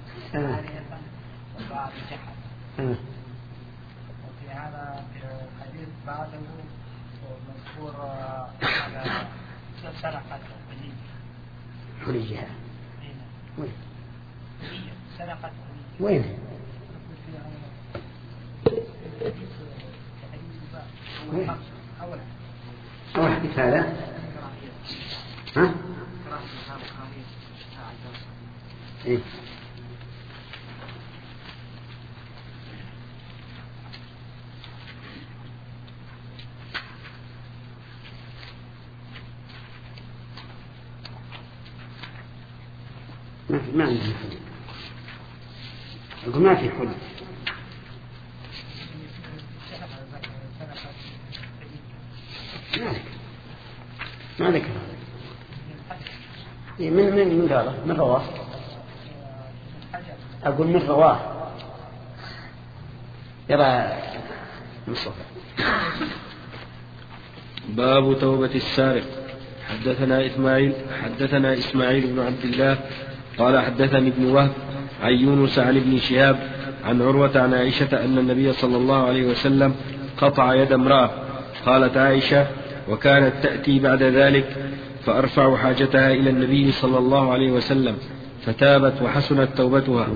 وبعد جحد. وفي هذا الحديث بعده مذكور على سرقة الحلية. حليها. وين؟ سرقة وين؟ وين؟ أولا. أول حديث هذا. ها؟ إيه. ما في ما عندي حل. أقول ما في حل. ما ذكر من من من قاله من رواه. أقول من رواه يرى مصطفى. باب توبة السارق. حدثنا إسماعيل حدثنا إسماعيل بن عبد الله قال حدثني ابن وهب عن يونس عن ابن شهاب عن عروة عن عائشة أن النبي صلى الله عليه وسلم قطع يد امرأة. قالت عائشة: وكانت تأتي بعد ذلك فأرفع حاجتها إلى النبي صلى الله عليه وسلم فتابت وحسنت توبتها.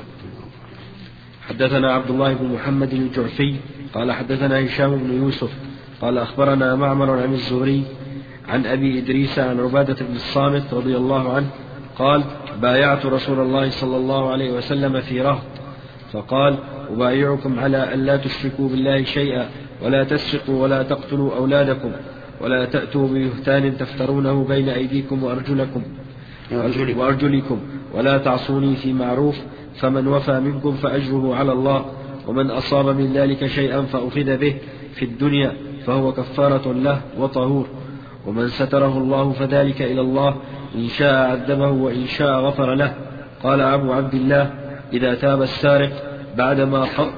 حدثنا عبد الله بن محمد الجعفي قال حدثنا هشام بن يوسف قال أخبرنا معمر عن الزهري عن أبي إدريس عن عبادة بن الصامت رضي الله عنه قال: بايعت رسول الله صلى الله عليه وسلم في رهط فقال: أبايعكم على أن لا تشركوا بالله شيئا ولا تسرقوا ولا تقتلوا أولادكم ولا تأتوا ببهتان تفترونه بين أيديكم وأرجلكم وأرجلكم ولا تعصوني في معروف، فمن وفى منكم فأجره على الله، ومن أصاب من ذلك شيئا فأخذ به في الدنيا فهو كفارة له وطهور، ومن ستره الله فذلك إلى الله، إن شاء عذبه وإن شاء غفر له. قال أبو عبد الله: إذا تاب السارق بعدما قط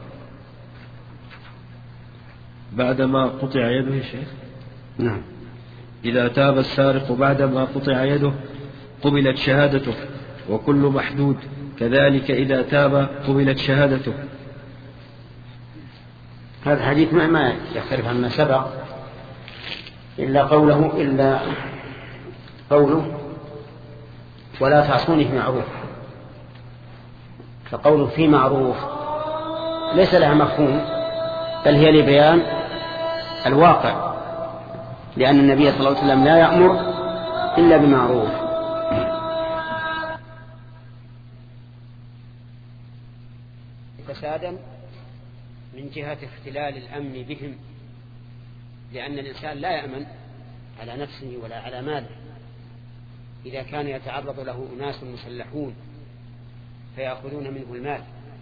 بعدما قطع يده يا شيخ. نعم. إذا تاب السارق بعدما قطع يده قبلت شهادته، وكل محدود كذلك إذا تاب قبلت شهادته. هذا الحديث ما ما يختلف عما سبق إلا قوله إلا قوله ولا تعصوني في معروف، فقوله في معروف ليس لها مفهوم، بل هي لبيان الواقع، لأن النبي صلى الله عليه وسلم لا يأمر إلا بمعروف. فسادا من جهة اختلال الأمن بهم، لأن الإنسان لا يأمن على نفسه ولا على ماله إذا كان يتعرض له أناس مسلحون فيأخذون منه المال.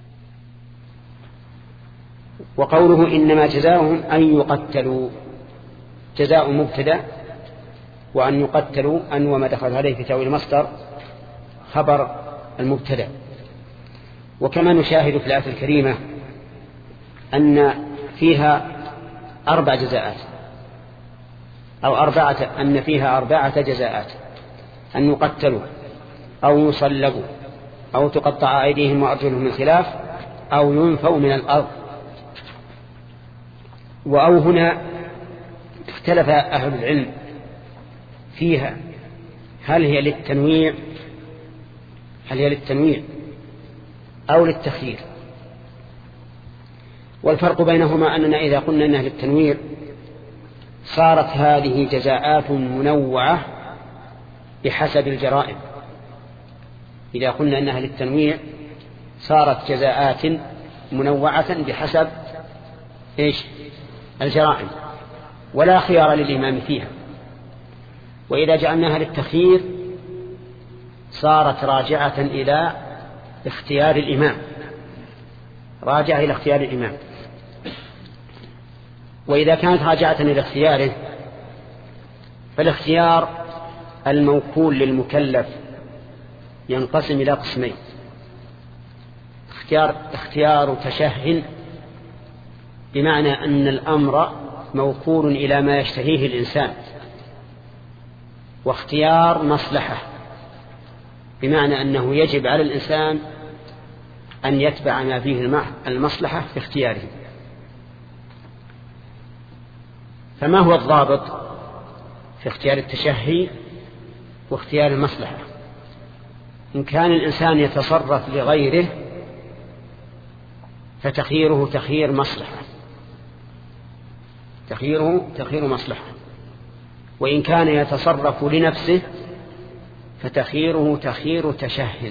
وقوله إنما جزاؤهم أن يقتلوا، جزاء مبتدأ، وأن يقتلوا أن وما دخل عليه في تأويل المصدر خبر المبتدأ. وكما نشاهد في الآية الكريمة أن فيها أربع جزاءات: أو أربعة أن فيها أربعة جزاءات: أن يقتلوا أو يصلبوا أو تقطع أيديهم وأرجلهم من خلاف أو ينفوا من الأرض. وأو هنا اختلف أهل العلم فيها، هل هي للتنويع هل هي للتنويع أو للتخيير. والفرق بينهما أننا إذا قلنا أنها للتنويع صارت هذه جزاءات منوعة بحسب الجرائم. إذا قلنا أنها للتنويع صارت جزاءات منوعة بحسب إيش؟ الجرائم، ولا خيار للإمام فيها. وإذا جعلناها للتخيير صارت راجعة إلى اختيار الإمام، راجعة إلى اختيار الإمام. وإذا كانت راجعة إلى اختياره فالاختيار الموكول للمكلف ينقسم إلى قسمين: اختيار, اختيار تشهي، بمعنى أن الأمر موكول إلى ما يشتهيه الإنسان، واختيار مصلحة، بمعنى أنه يجب على الإنسان أن يتبع ما فيه المصلحة في اختياره. فما هو الضابط في اختيار التشهي واختيار المصلحة؟ إن كان الإنسان يتصرف لغيره فتخييره تخيير مصلحة، تخييره تخيير مصلحة. وإن كان يتصرف لنفسه فتخييره تخيير تشهي.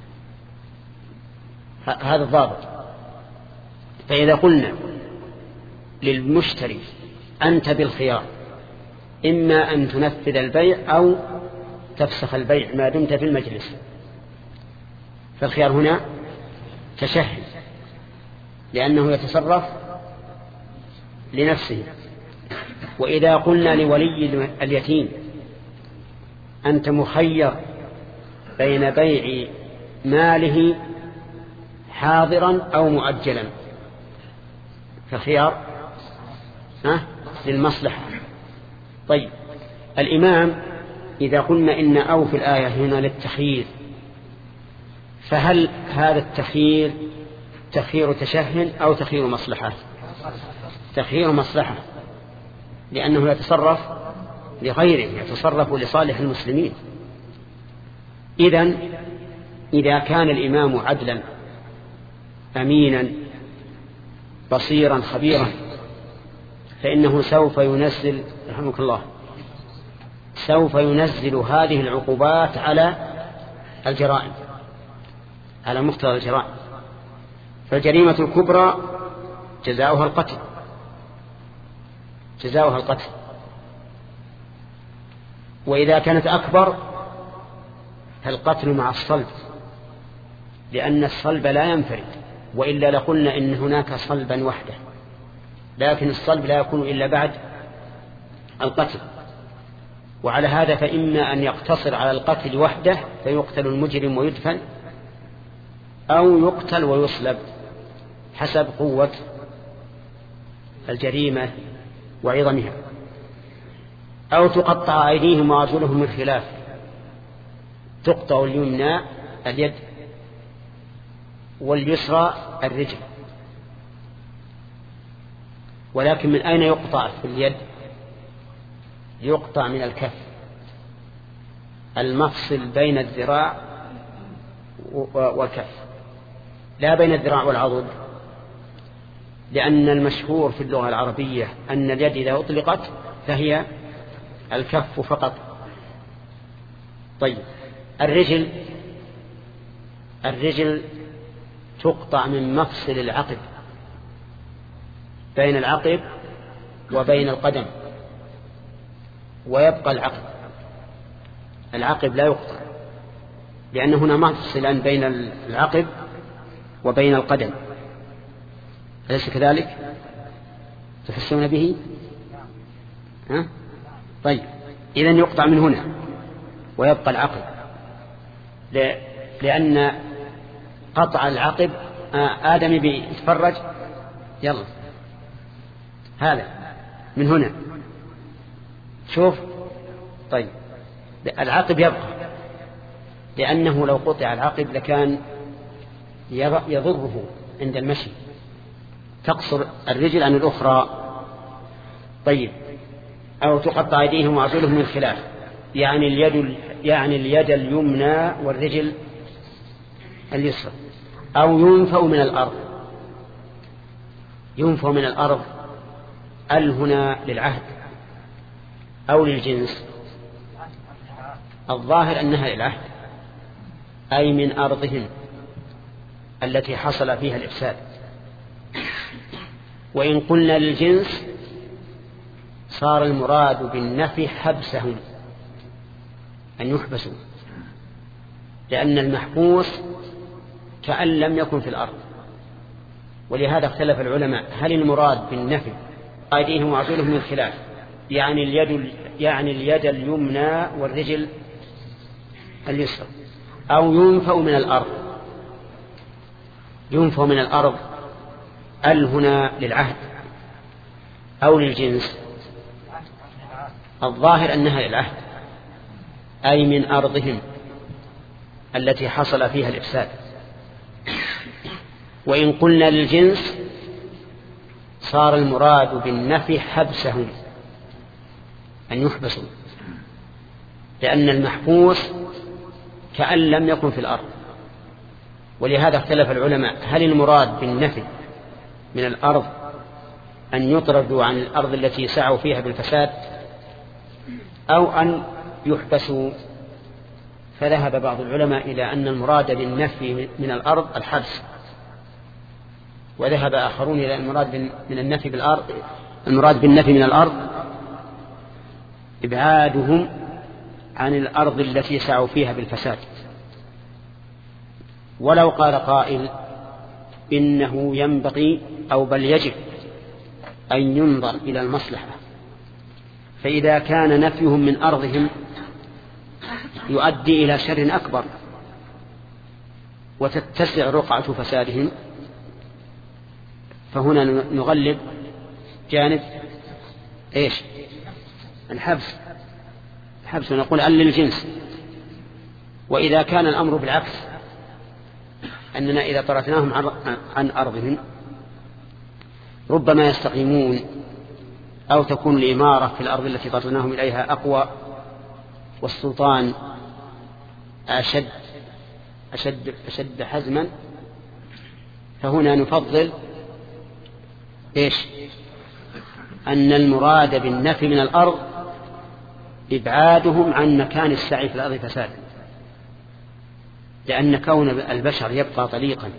هذا الضابط. فإذا قلنا للمشتري أنت بالخيار، إما أن تنفذ البيع أو تفسخ البيع ما دمت في المجلس، فالخيار هنا تشهي لأنه يتصرف لنفسه. وإذا قلنا لولي اليتيم أنت مخير بين بيع ماله حاضرا أو مؤجلا، فالخيار ها للمصلحة. طيب، الإمام إذا قلنا إن أو في الآية هنا للتخيير، فهل هذا التخيير تخيير تشهي أو تخيير مصلحة؟ تخيير مصلحة، لأنه يتصرف لغيره، يتصرف لصالح المسلمين. إذن إذا كان الإمام عدلا أمينا بصيرا خبيرا فإنه سوف ينزل رحمك الله سوف ينزل هذه العقوبات على الجرائم، على مقتضى الجرائم. فالجريمة الكبرى جزاؤها القتل، جزاؤها القتل. وإذا كانت أكبر فالقتل مع الصلب، لأن الصلب لا ينفرد، وإلا لقلنا إن هناك صلبا وحده، لكن الصلب لا يكون إلا بعد القتل. وعلى هذا فإما أن يقتصر على القتل وحده فيقتل المجرم ويدفن، أو يقتل ويصلب حسب قوة الجريمة وعظمها، أو تقطع أيديهم وأرجلهم من خلاف، تقطع اليمنى اليد واليسرى الرجل. ولكن من أين يقطع في اليد؟ يقطع من الكف، المفصل بين الذراع والكف، لا بين الذراع والعضد، لأن المشهور في اللغة العربية أن اليد إذا أطلقت فهي الكف فقط. طيب، الرجل الرجل تقطع من مفصل العقب، بين العقب وبين القدم، ويبقى العقب العقب لا يقطع، لأن هنا مفصلان بين العقب وبين القدم، أليس كذلك؟ تحسون به؟ ها؟ طيب، إذن يقطع من هنا ويبقى العقب، لأن قطع العقب آدم بيتفرج، يلا هذا من هنا، شوف طيب العقب يبقى، لأنه لو قطع العقب لكان يضره عند المشي، تقصر الرجل عن الأخرى. طيب أو تقطع أيديهم وأرجلهم من خلاف، يعني اليد يعني اليد اليمنى والرجل اليسرى. أو ينفوا من الأرض. ينفوا من الأرض ال هنا للعهد أو للجنس؟ الظاهر أنها للعهد، أي من أرضهم التي حصل فيها الإفساد. وإن قلنا للجنس صار المراد بالنفي حبسهم، أن يحبسوا، لأن المحبوس كأن لم يكن في الأرض. ولهذا اختلف العلماء هل المراد بالنفي أيديهم وأرجلهم من خلاف يعني اليد يعني اليد اليمنى والرجل اليسرى، أو ينفوا من الأرض. ينفوا من الأرض ال هنا للعهد أو للجنس؟ الظاهر أنها للعهد، أي من أرضهم التي حصل فيها الإفساد. وإن قلنا للجنس صار المراد بالنفي حبسهم، أن يحبسوا، لأن المحبوس كأن لم يكن في الأرض. ولهذا اختلف العلماء هل المراد بالنفي من الأرض أن يطردوا عن الأرض التي سعوا فيها بالفساد، أو أن يحبسوا. فذهب بعض العلماء إلى أن المراد بالنفي من الأرض الحبس، وذهب آخرون إلى المراد من النفي بالأرض المراد بالنفي من الأرض إبعادهم عن الأرض التي سعوا فيها بالفساد. ولو قال قائل إنه ينبغي أو بل يجب أن ينظر إلى المصلحة، فإذا كان نفيهم من أرضهم يؤدي إلى شر أكبر وتتسع رقعة فسادهم، فهنا نغلب جانب إيش؟ الحبس الحبس ونقول أل للجنس. وإذا كان الأمر بالعكس، أننا إذا طردناهم عن أرضهم ربما يستقيمون، أو تكون الإمارة في الأرض التي طردناهم إليها أقوى، والسلطان أشد أشد أشد حزما، فهنا نفضل إيش؟ أن المراد بالنفي من الأرض إبعادهم عن مكان السعي في الأرض فسادا، لأن كون البشر يبقى طليقا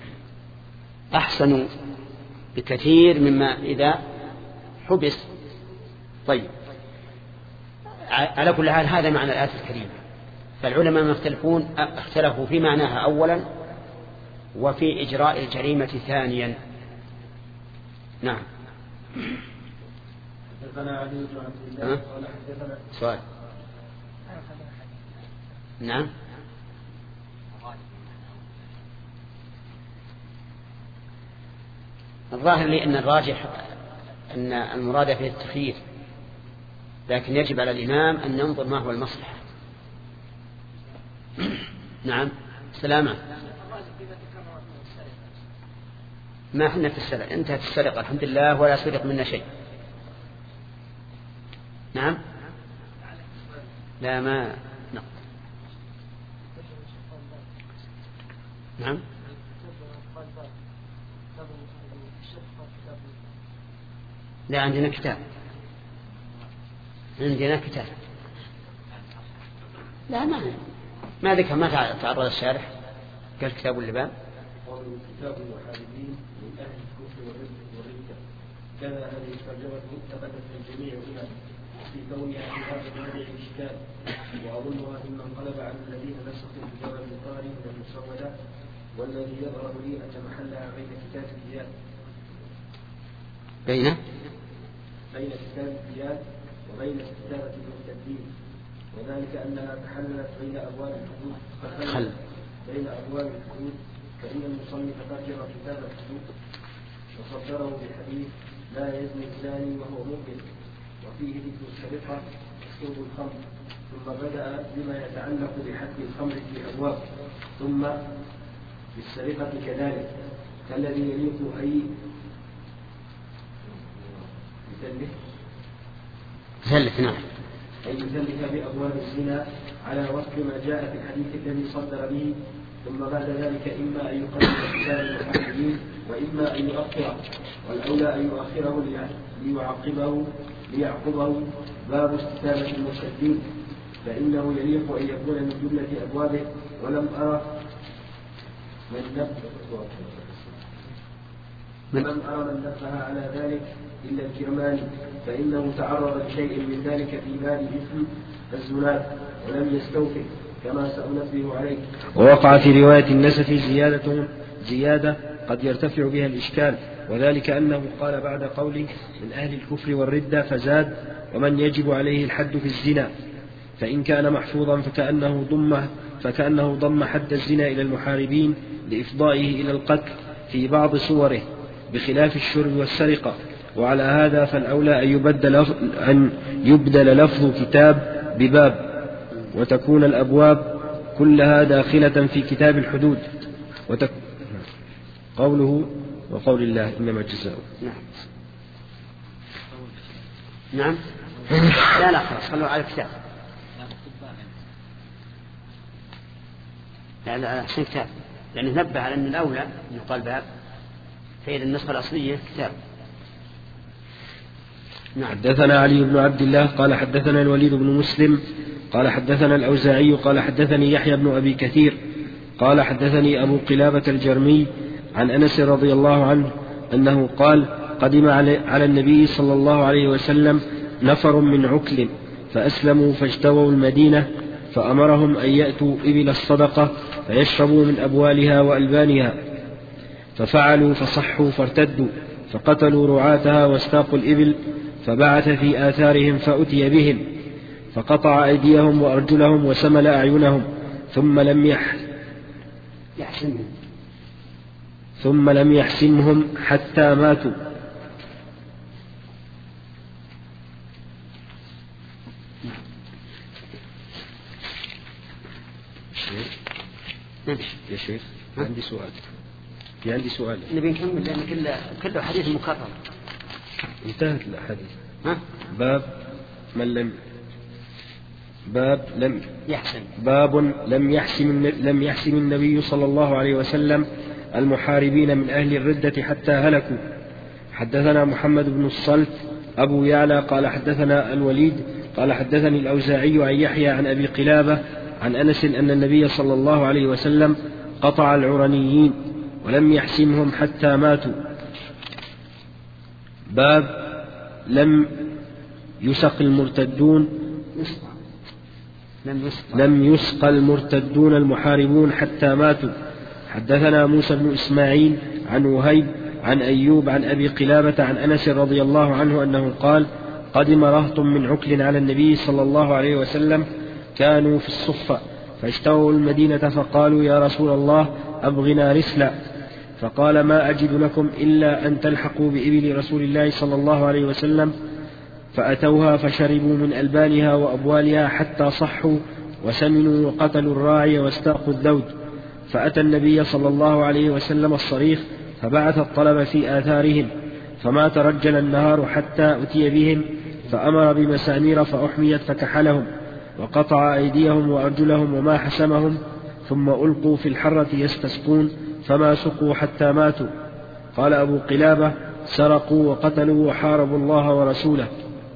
أحسن بكثير مما إذا حبس. طيب على كل حال هذا معنى الآية الكريمة. فالعلماء مختلفون اختلفوا في معناها أولا وفي إجراء الجريمة ثانيا. نعم. حدثنا علي بن عبد الله قال حدثنا سؤال. نعم. الظاهر لي أن الراجح أن المراد فيه التخيير، لكن يجب على الإمام أن ينظر ما هو المصلحة. نعم. سلامة. ما احنا في السرقة، انتهت السرقة الحمد لله ولا سرق منا شيء. نعم. لا ما نعم. نعم. لا عندنا كتاب عندنا كتاب لا ما ما ذكر ما تعرض الشارح قال كتاب اللبان كتاب المحاربين من أهل الكفر والردة. كان هذه الترجمة متفقة الجميع بها في كونها في هذا الموضع إشكال، وأظنها مما انقلب عن الذين نسخوا كتاب البخاري من المسودة، والذي يظهر لي أن محلها بين كتاب الديان بين بين كتاب الديان وبين كتابة المرتدين، وذلك أنها تحللت بين أبواب الحدود خل بين أبواب الحدود، فإن المصنف ترجم كتاب الحدود وصدره بحديث لا يزني الزاني وهو مؤمن، وفيه ذكر السرقة وشرب الخمر، ثم بدأ بما يتعلق بحد الخمر في أبواب، ثم بالسرقة كذلك كالذي يليق أي يثلث يثلث نعم أي يثلث بأبواب الزنا على وفق ما جاء في الحديث الذي صدر به، ثم بعد ذلك إما أن يقدم كتاب المحاربين وإما أن يؤخره، والأولى أن يؤخره ليعقبه ليعقبه باب استتابة المرتدين، فإنه يليق أن يكون من جملة أبوابه. ولم أرى من نبه ولم أرى من نبه على ذلك إلا الكرماني، فإنه تعرض لشيء من ذلك في باب اسم الزناد ولم يستوفي كما سأنبه عليه. ووقع في رواية النسف زيادة زيادة قد يرتفع بها الإشكال، وذلك أنه قال بعد قوله من أهل الكفر والردة فزاد ومن يجب عليه الحد في الزنا، فإن كان محفوظا فكأنه ضم فكأنه ضم حد الزنا إلى المحاربين لإفضائه إلى القتل في بعض صوره بخلاف الشرب والسرقة. وعلى هذا فالأولى أن يبدل أن يبدل لفظ كتاب بباب، وتكون الأبواب كلها داخلة في كتاب الحدود. وتك... قوله وقول الله إنما الجزاء. نعم نعم لا لا خلاص خلوا على الكتاب. لا لا أحسن كتاب، لأنه نبه على أن الأولى أن يقال باب، فإذا النسخة الأصلية كتاب. نعم. حدثنا علي بن عبد الله قال حدثنا الوليد بن مسلم قال حدثنا الأوزاعي قال حدثني يحيى بن أبي كثير قال حدثني أبو قلابة الجرمي عن أنس رضي الله عنه أنه قال قدم على النبي صلى الله عليه وسلم نفر من عكل فأسلموا فاجتووا المدينة، فأمرهم أن يأتوا إبل الصدقة فيشربوا من أبوالها وألبانها، ففعلوا فصحوا فارتدوا فقتلوا رعاتها واستاقوا الإبل، فبعث في آثارهم فأتي بهم فقطع أيديهم وأرجلهم وسمل أعينهم ثم لم يح يحسنهم ثم لم يحسمهم حتى ماتوا. يا شيخ عندي سؤال في عندي سؤال نبي نكمل لأن كله كله حديث مكرر انتهت الأحاديث. ها؟ باب من لم باب لم يحسن باب لم يحسم لم يحسم النبي صلى الله عليه وسلم المحاربين من أهل الردة حتى هلكوا. حدثنا محمد بن الصلت أبو يعلى قال حدثنا الوليد قال حدثني الأوزاعي عن يحيى عن أبي قلابة عن أنس أن النبي صلى الله عليه وسلم قطع العرنيين ولم يحسمهم حتى ماتوا. باب لم يسق المرتدون لم يسق, لم يسق المرتدون المحاربون حتى ماتوا. حدثنا موسى بن إسماعيل عن وهيب عن أيوب عن أبي قلابة عن أنس رضي الله عنه أنه قال قدم رهط من عكل على النبي صلى الله عليه وسلم كانوا في الصفة فاجتووا المدينة فقالوا يا رسول الله أبغنا رسلا، فقال ما أجد لكم إلا أن تلحقوا بإبل رسول الله صلى الله عليه وسلم، فأتوها فشربوا من ألبانها وأبوالها حتى صحوا وسمنوا وقتلوا الراعي واستاقوا الذود، فأتى النبي صلى الله عليه وسلم الصريخ فبعث الطلب في آثارهم، فما ترجل النهار حتى أتي بهم، فأمر بمسامير فأحميت فكحلهم وقطع أيديهم وأرجلهم وما حسمهم، ثم ألقوا في الحرة يستسقون فما سقوا حتى ماتوا. قال أبو قلابة سرقوا وقتلوا وحاربوا الله ورسوله.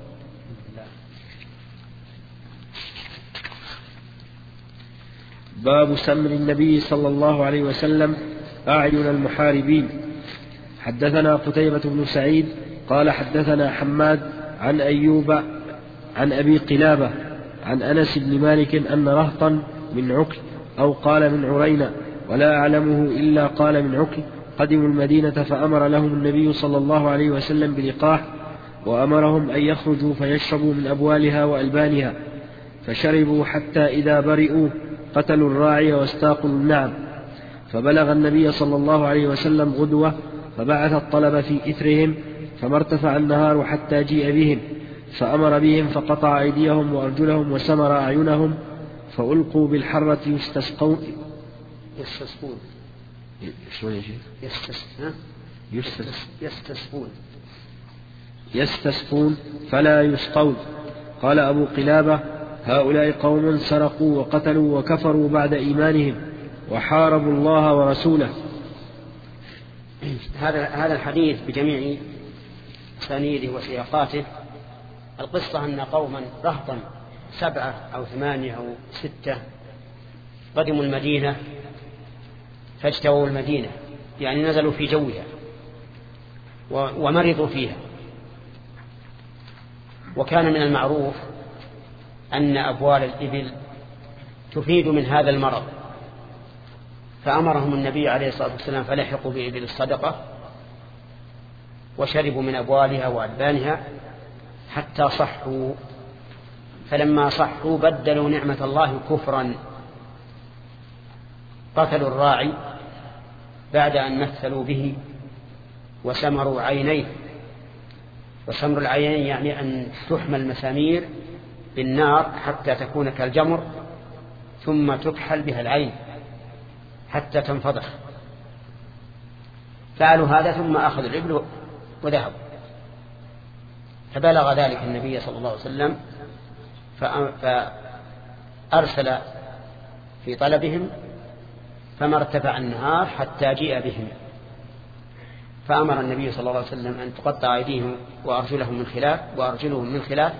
باب سمر النبي صلى الله عليه وسلم أعين المحاربين. حدثنا قتيبة بن سعيد قال حدثنا حماد عن أيوب عن أبي قلابة عن أنس بن مالك أن رهطا من عكل أو قال من عرينة ولا أعلمه إلا قال من عكل قدموا المدينة، فأمر لهم النبي صلى الله عليه وسلم بلقاح وأمرهم أن يخرجوا فيشربوا من أبوالها وألبانها، فشربوا حتى إذا برئوا قتلوا الراعي واستاقوا النعم، فبلغ النبي صلى الله عليه وسلم غدوة فبعث الطلب في إثرهم، فما ارتفع النهار حتى جيء بهم، فأمر بهم فقطع أيديهم وأرجلهم وسمر أعينهم فألقوا بالحرة يستسقون يستسقون شلون يا شيخ؟ يستسقون يستسقون يستسقون فلا يسقون. قال أبو قلابة: هؤلاء قوم سرقوا وقتلوا وكفروا بعد إيمانهم وحاربوا الله ورسوله. هذا هذا الحديث بجميع أسانيده وسياقاته القصة أن قوما رهطا سبعة أو ثمانية أو ستة قدموا المدينة فاجتووا المدينة، يعني نزلوا في جوها ومرضوا فيها. وكان من المعروف أن أبوال الإبل تفيد من هذا المرض، فأمرهم النبي عليه الصلاة والسلام فلحقوا بإبل الصدقة وشربوا من أبوالها وألبانها حتى صحوا. فلما صحوا بدلوا نعمة الله كفرا، قتلوا الراعي بعد أن مثلوا به وسمروا عينيه. وسمر العينين يعني أن تحمل مسامير بالنار حتى تكون كالجمر ثم تكحل بها العين حتى تنفضح. فعلوا هذا ثم أخذوا الإبل وذهبوا. فبلغ ذلك النبي صلى الله عليه وسلم فأرسل في طلبهم فما ارتفع النهار حتى جيء بهم، فأمر النبي صلى الله عليه وسلم أن تقطع أيديهم وأرجلهم من خلاف وأرجلهم من خلاف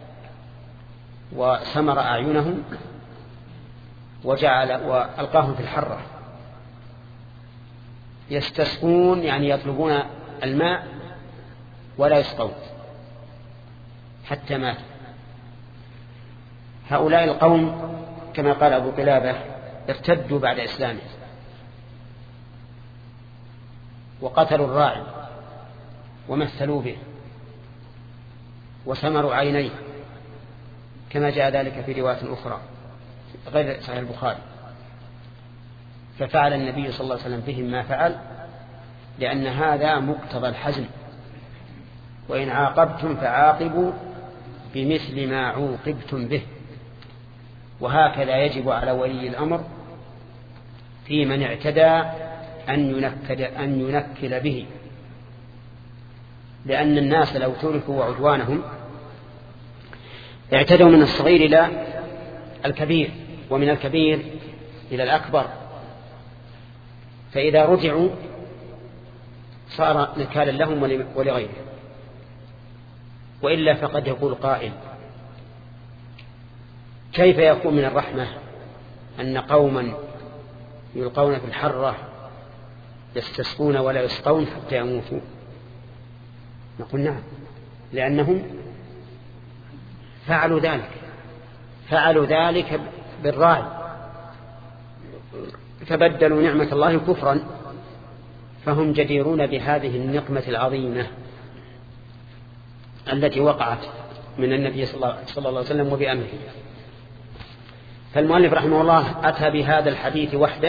وسمر أعينهم وجعل وألقاهم في الحرة. يستسقون يعني يطلبون الماء ولا يسقون حتى ماتوا. هؤلاء القوم كما قال أبو قلابة ارتدوا بعد إسلامه وقتلوا الراعي ومثلوا به وسمروا عينيه كما جاء ذلك في رواية أخرى غير صحيح البخاري. ففعل النبي صلى الله عليه وسلم بهم ما فعل، لأن هذا مقتضى الحزم. وإن عاقبتم فعاقبوا بمثل ما عوقبتم به. وهكذا يجب على ولي الأمر في من اعتدى أن ينكل, أن ينكل به، لأن الناس لو تركوا وعدوانهم اعتدوا من الصغير إلى الكبير ومن الكبير إلى الأكبر، فإذا رجعوا صار نكالا لهم ولغيرهم. وإلا فقد يقول قائل: كيف يكون من الرحمة أن قوما يلقون في الحرة يستسقون ولا يسقون حتى يموتوا؟ نقول نعم، لأنهم فعلوا ذلك فعلوا ذلك بالراعي، فبدلوا نعمة الله كفرا، فهم جديرون بهذه النقمة العظيمة التي وقعت من النبي صلى الله عليه وسلم وبأمره. فالمؤلف رحمه الله أتى بهذا الحديث وحده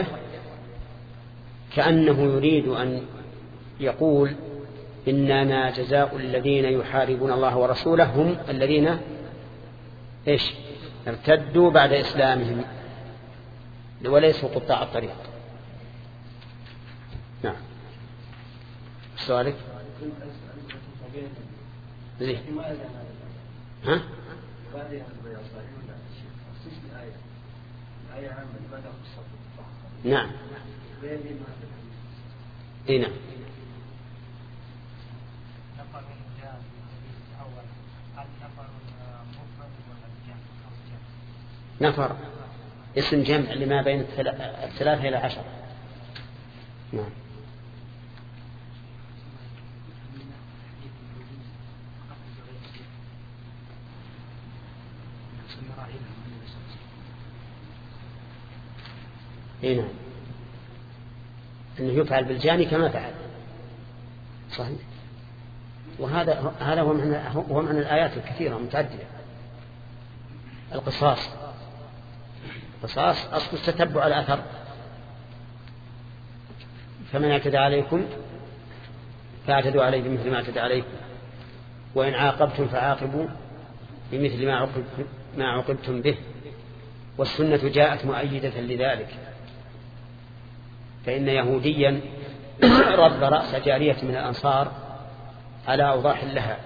كأنه يريد أن يقول: إنما جزاء الذين يحاربون الله ورسوله هم الذين إيش ارتدوا بعد إسلامهم وليسوا قطاع الطريق. نعم. سؤالك ليه؟ ها؟ نعم. اي نعم. نفر اسم جمع لما بين الثلاثة إلى عشر. نعم. اي نعم، انه يفعل بالجاني كما فعل. صحيح. وهذا هذا هو من هو من الآيات الكثيرة المتعددة. القصاص القصاص أصل التتبع الأثر، فمن اعتدى عليكم فاعتدوا عليه بمثل ما اعتدى عليكم، وإن عاقبتم فعاقبوا بمثل ما عقبتم, ما عقبتم به، والسنة جاءت مؤيدة لذلك. فإن يهوديا رد رأس جارية من الأنصار على أوضاح لها،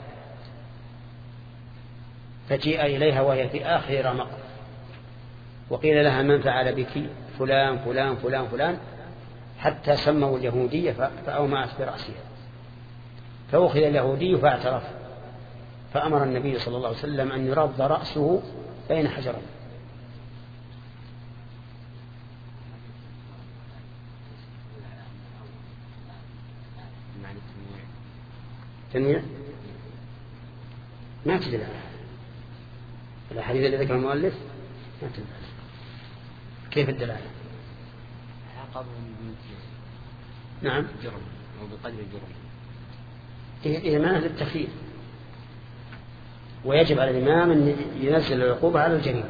فجيء إليها وهي في آخر رمق، وقيل لها من فعل بك؟ فلان فلان فلان فلان، حتى سموا اليهودية فأومأت برأسها، فأخذ اليهودي فاعترف، فأمر النبي صلى الله عليه وسلم أن يرد رأسه بين حجرين. تنويع ما تدل على الحديث الذي ذكر المؤلف، ما تدل. كيف الدلالة؟ نعم جرم أو بقدر الجرم. إذا ما للتخيير، ويجب على الإمام أن ينزل العقوبة على الجريمة.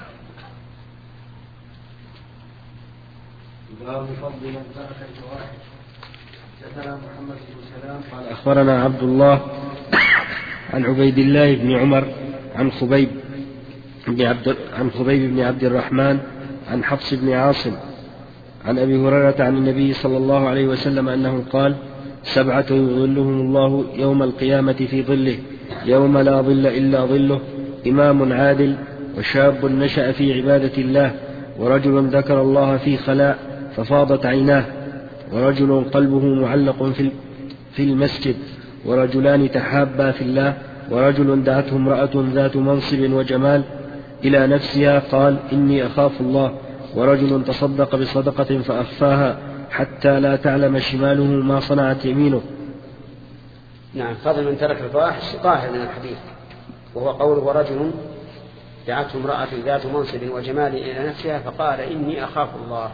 باب فضل من ترك الفواحش. حدثنا محمد بن سلام قال أخبرنا عبد الله عن عبيد الله بن عمر عن خبيب بن عبد عن خبيب بن عبد الرحمن عن حفص بن عاصم عن أبي هريرة عن النبي صلى الله عليه وسلم أنه قال: سبعة يظلهم الله يوم القيامة في ظله يوم لا ظل إلا ظله: إمام عادل، وشاب نشأ في عبادة الله، ورجل ذكر الله في خلاء ففاضت عيناه، ورجل قلبه معلق في المسجد، ورجلان تحابا في الله، ورجل دعته امرأة ذات منصب وجمال إلى نفسها قال: إني أخاف الله، ورجل تصدق بصدقة فأخفاها حتى لا تعلم شماله ما صنعت يمينه. نعم. فضل من ترك الفواحش ظاهر من الحديث، وهو قوله: ورجل دعته امرأة ذات منصب وجمال إلى نفسها فقال: إني أخاف الله.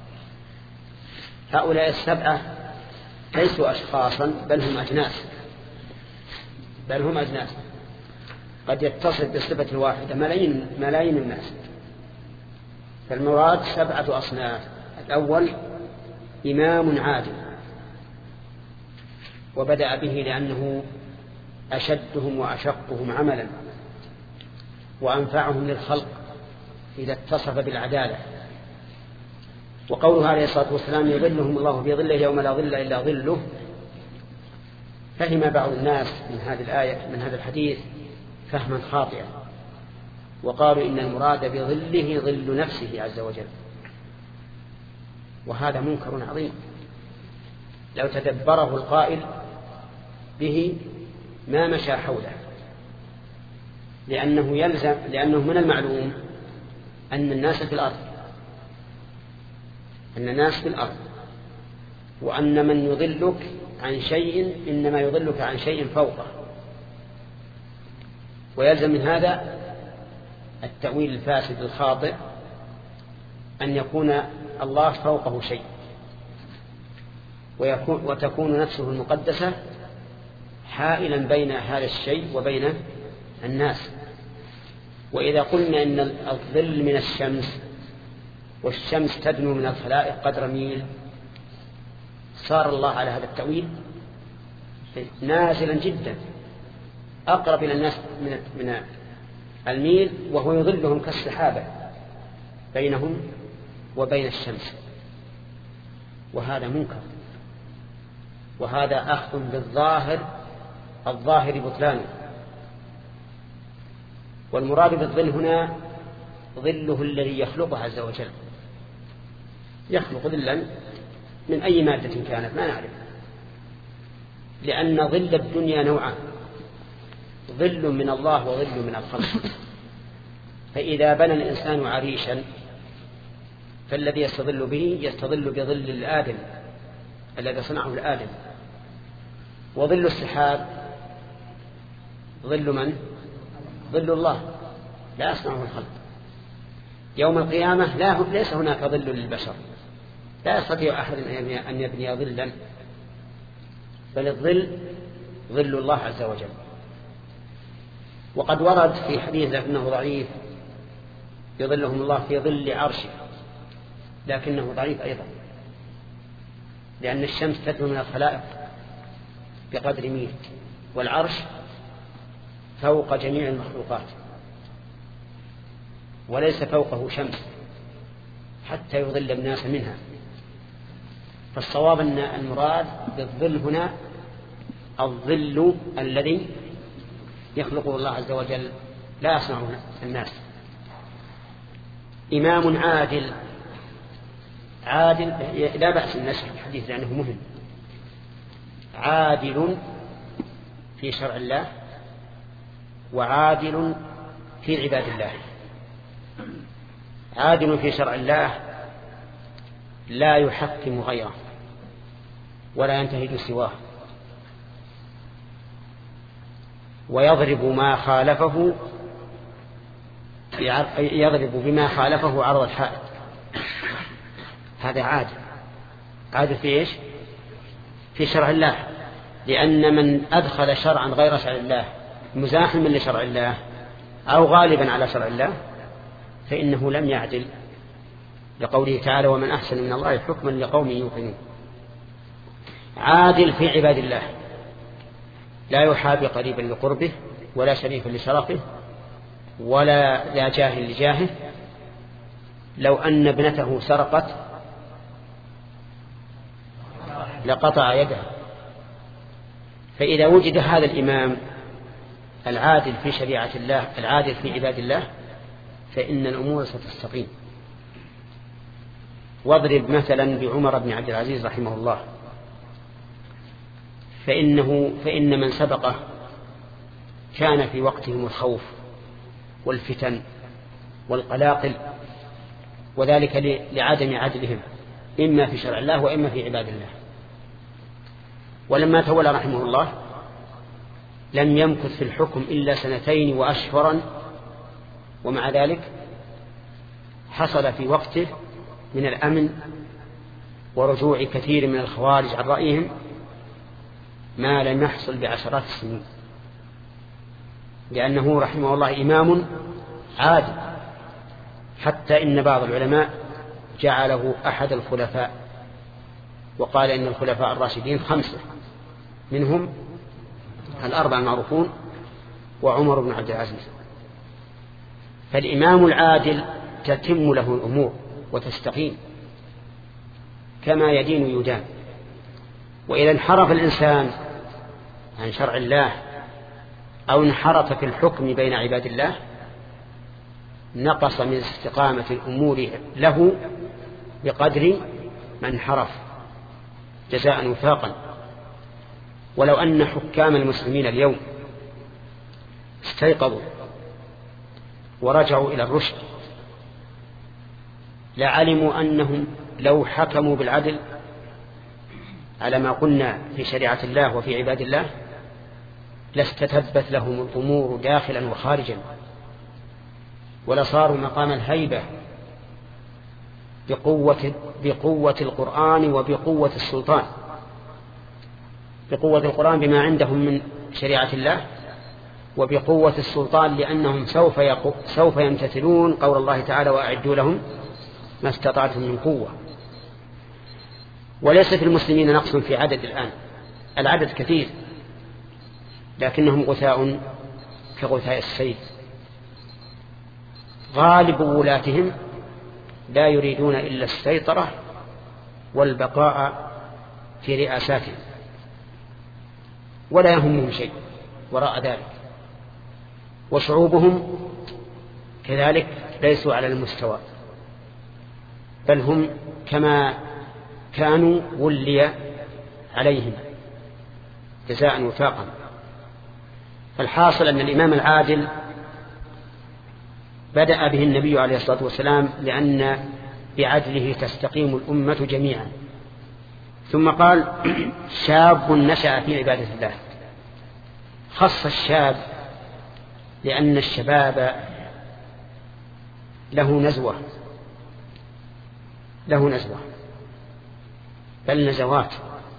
هؤلاء السبعة ليسوا أشخاصا، بل هم أجناس، بل هم أجناس قد يتصف بالصفة الواحدة ملايين ملايين الناس. فالمراد سبعة أصناف. الأول إمام عادل، وبدأ به لأنه أشدهم وأشقهم عملا وأنفعهم للخلق إذا اتصف بالعدالة. وقوله عليه الصلاة والسلام: يظلهم الله في ظله يوم لا ظل إلا ظله، فهم بعض الناس من هذه الآية من هذا الحديث فهما خاطئا، وقالوا إن المراد بظله ظل نفسه عز وجل، وهذا منكر عظيم لو تدبره القائل به ما مشى حوله، لأنه يلزم لأنه من المعلوم أن الناس في الأرض أن الناس في الأرض وأن من يضلك عن شيء إنما يضلك عن شيء فوقه، ويلزم من هذا التأويل الفاسد الخاطئ أن يكون الله فوقه شيء، ويكون وتكون نفسه المقدسة حائلا بين هذا الشيء وبين الناس. وإذا قلنا إن الظل من الشمس والشمس تدنو من الخلائق قدر ميل، صار الله على هذا التأويل نازلا جدا أقرب إلى الناس من الميل، وهو يظلهم كالسحابة بينهم وبين الشمس، وهذا منكر، وهذا أخذ بالظاهر الظاهر بطلانه. والمراد بالظل هنا ظله الذي يخلقه عز وجل، يخلق ظلا من أي مادة كانت ما نعرف، لأن ظل الدنيا نوعان: ظل من الله وظل من الخلق. فإذا بنى الإنسان عريشا فالذي يستظل به يستظل بظل الآدم الذي صنعه الآدم، وظل السحاب ظل من؟ ظل الله لا يصنعه الخلق. يوم القيامة لا ليس هناك ظل للبشر، لا يستطيع أحد أن يبني ظلا، بل الظل ظل الله عز وجل. وقد ورد في حديث لكنه ضعيف: يظلهم الله في ظل عرشه، لكنه ضعيف أيضا، لأن الشمس تدنو من الخلائق بقدر ميل، والعرش فوق جميع المخلوقات. وليس فوقه شمس حتى يظل الناس منها. فالصواب أن المراد بالظل هنا الظل الذي يخلقه الله عز وجل لا يصنعه الناس. إمام عادل، عادل لا بأس أن نشرح الحديث لأنه مهم. عادل في شرع الله وعادل في عباد الله. عادل في شرع الله لا يحكم غيره ولا ينتهج سواه، ويضرب ما خالفه يضرب بما خالفه عرض الحائط. هذا عادل. عادل في إيش؟ في شرع الله، لأن من أدخل شرعا غير شرع الله مزاحما لشرع الله أو غالبا على شرع الله فإنه لم يعدل، لقوله تعالى ومن أحسن من الله حكما لقوم يوقنون. عادل في عباد الله، لا يحابي قريبا لقربه ولا شريفا لشرفه ولا لا جاهل لجاهه. لو أن ابنته سرقت لقطع يدها. فإذا وجد هذا الإمام العادل في شريعة الله العادل في عباد الله فإن الأمور ستستقيم. واضرب مثلا بعمر بن عبد العزيز رحمه الله، فإنه فإن من سبقه كان في وقتهم الخوف والفتن والقلاقل، وذلك لعدم عدلهم إما في شرع الله وإما في عباد الله. ولما تولى رحمه الله لم يمكث في الحكم إلا سنتين وأشهرا، ومع ذلك حصل في وقته من الأمن ورجوع كثير من الخوارج عن رأيهم ما لم يحصل بعشرات السنين، لأنه رحمه الله إمام عادل. حتى إن بعض العلماء جعله أحد الخلفاء، وقال إن الخلفاء الراشدين خمسة، منهم الأربعة المعروفون وعمر بن عبد العزيز. فالإمام العادل تتم له الأمور وتستقيم كما يدين يدان. وإذا انحرف الإنسان عن شرع الله أو انحرف في الحكم بين عباد الله نقص من استقامة الأمور له بقدر ما انحرف جزاء وفاقا. ولو أن حكام المسلمين اليوم استيقظوا ورجعوا إلى الرشد لعلموا أنهم لو حكموا بالعدل على ما قلنا في شريعة الله وفي عباد الله لاستتبت لهم الأمور داخلا وخارجا، ولصاروا مقام الهيبة بقوة, بقوة القرآن وبقوة السلطان. بقوة القرآن بما عندهم من شريعة الله، وبقوة السلطان لأنهم سوف, سوف يمتثلون قول الله تعالى وأعدوا لهم ما استطعتم من قوة. وليس في المسلمين نقص في عدد الآن، العدد كثير، لكنهم غثاء كغثاء السيل. غالب ولاتهم لا يريدون إلا السيطرة والبقاء في رئاساتهم، ولا يهمهم شيء وراء ذلك. وشعوبهم كذلك ليسوا على المستوى، بل هم كما كانوا ولي عليهم جزاء وفاقا. فالحاصل أن الإمام العادل بدأ به النبي عليه الصلاة والسلام لأن بعدله تستقيم الأمة جميعا. ثم قال شاب نشأ في عبادة الله. خص الشاب لأن الشباب له نزوة له نزوة بل نزوات،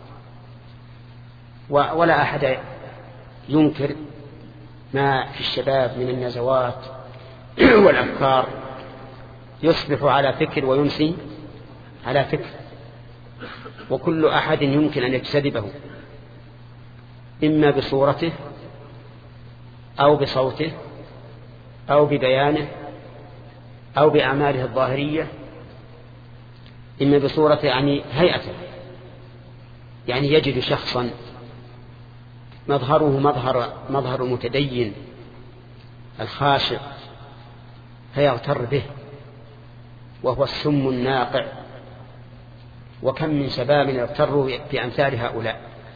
ولا أحد ينكر ما في الشباب من النزوات والأفكار. يصبح على فكر ويمسي على فكر، وكل أحد يمكن أن يجتذبه إما بصورته أو بصوته أو ببيانه أو بأعماله الظاهرية، إما بصورة يعني هيئته، يعني يجد شخصا مظهره مظهر مظهر المتدين الخاشع فيغتر به وهو السم الناقع. وكم من شباب يغتروا بأمثال هؤلاء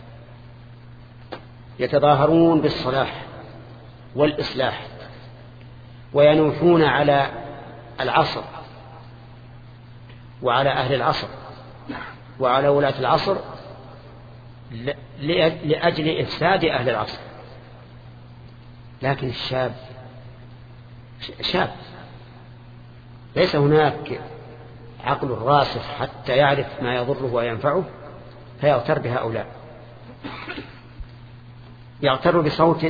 يتظاهرون بالصلاح والإصلاح وينوحون على العصر وعلى أهل العصر وعلى ولاة العصر لأجل إفساد أهل العصر. لكن الشاب شاب ليس هناك عقل راسخ حتى يعرف ما يضره وينفعه فيغتر بهؤلاء. يغتر بصوته،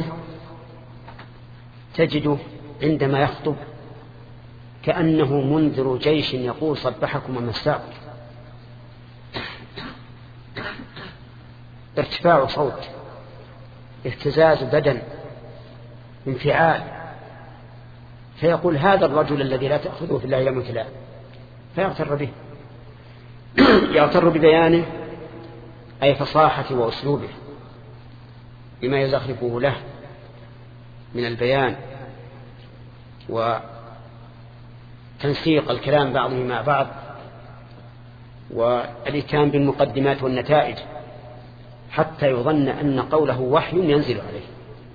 تجده عندما يخطب كأنه منذر جيش يقول صبحكم ومساكم. ارتفاع صوت، اهتزاز بدن، انفعال، فيقول هذا الرجل الذي لا تأخذه في الله لومة لائم، فيغتر به. يغتر ببيانه أي فصاحة وأسلوبه بما يزخرفه له من البيان وتنسيق الكلام بعضه مع بعض والإتيان بالمقدمات والنتائج حتى يظن أن قوله وحي ينزل عليه.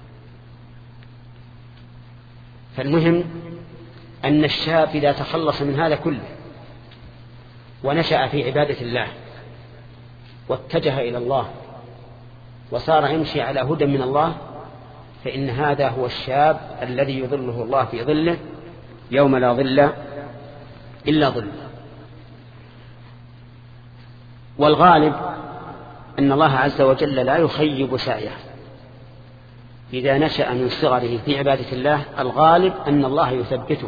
فالمهم أن الشاب إذا تخلص من هذا كله ونشأ في عبادة الله واتجه إلى الله وصار يمشي على هدى من الله فإن هذا هو الشاب الذي يظله الله في ظله يوم لا ظل إلا ظله. والغالب أن الله عز وجل لا يخيب سعيه إذا نشأ من صغره في عبادة الله. الغالب أن الله يثبته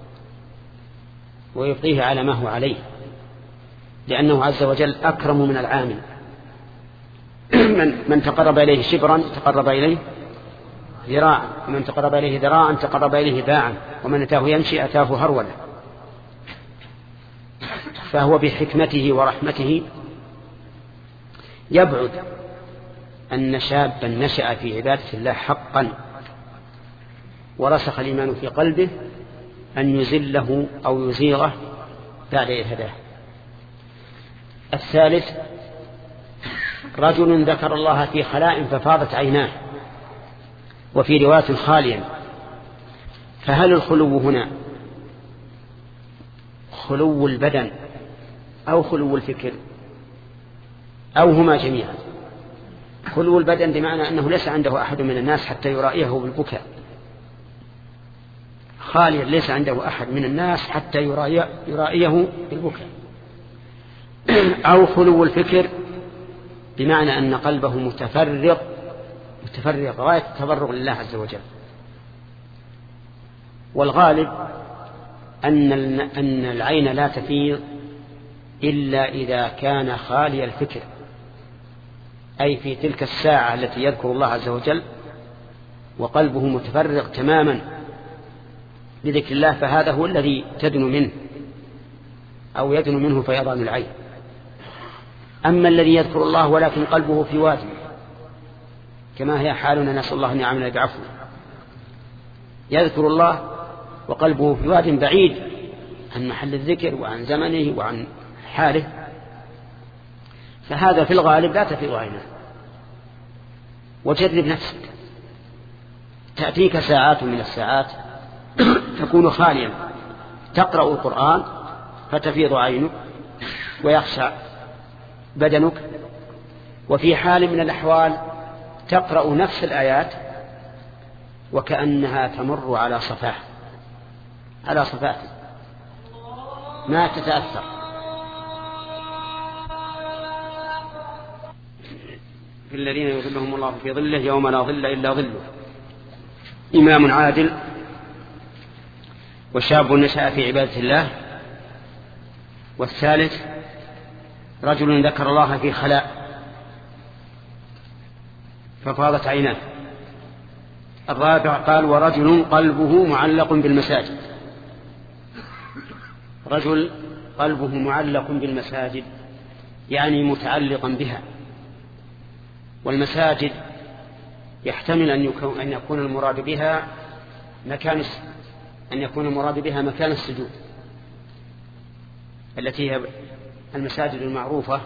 ويبقيه على ما هو عليه، لأنه عز وجل أكرم من العامل. من, من تقرب إليه شبرا تقرب إليه ذراعا، ومن تقرب إليه ذراعا تقرب إليه باعا، ومن أتاه يمشي أتاه هرولا. فهو بحكمته ورحمته يبعد أن شابا نشأ في عبادة الله حقا ورسخ الإيمان في قلبه أن يزله أو يزيغه بعد إذ هداه. الثالث رجل ذكر الله في خلاء ففاضت عيناه، وفي رواية خاليا. فهل الخلو هنا خلو البدن أو خلو الفكر أو هما جميعا؟ خلو البدن بمعنى أنه ليس عنده أحد من الناس حتى يرائيه بالبكاء، خاليا ليس عنده أحد من الناس حتى يرائيه بالبكاء. أو خلو الفكر بمعنى أن قلبه متفرغ متفرغ غاية التفرغ لله عز وجل. والغالب أن أن العين لا تفيض إلا إذا كان خالي الفكر، أي في تلك الساعة التي يذكر الله عز وجل وقلبه متفرغ تماما بذكر الله، فهذا هو الذي تدن منه أو يدن منه فيضان العين. أما الذي يذكر الله ولكن قلبه في واد كما هي حالنا، نسأل الله أن يعاملنا بعفو، يذكر الله وقلبه في واد بعيد عن محل الذكر وعن زمنه وعن حاله، فهذا في الغالب لا تفيض عينه. وجرب نفسك، تأتيك ساعات من الساعات تكون خاليا تقرأ القرآن فتفيض عينك ويخشع بدنك، وفي حال من الأحوال تقرأ نفس الآيات وكأنها تمر على صفاه على صفاه ما تتأثر. في الذين يظلهم الله في ظله يوم لا ظل إلا ظله. إمام عادل وشاب نشأ في عبادة الله. والثالث رجل ذكر الله في خلاء ففاضت عيناه. الرابع قال ورجل قلبه معلق بالمساجد. رجل قلبه معلق بالمساجد يعني متعلقا بها، والمساجد يحتمل أن يكون, أن يكون المراد بها مكان أن يكون المراد بها مكان السجود التي هي المساجد المعروفة،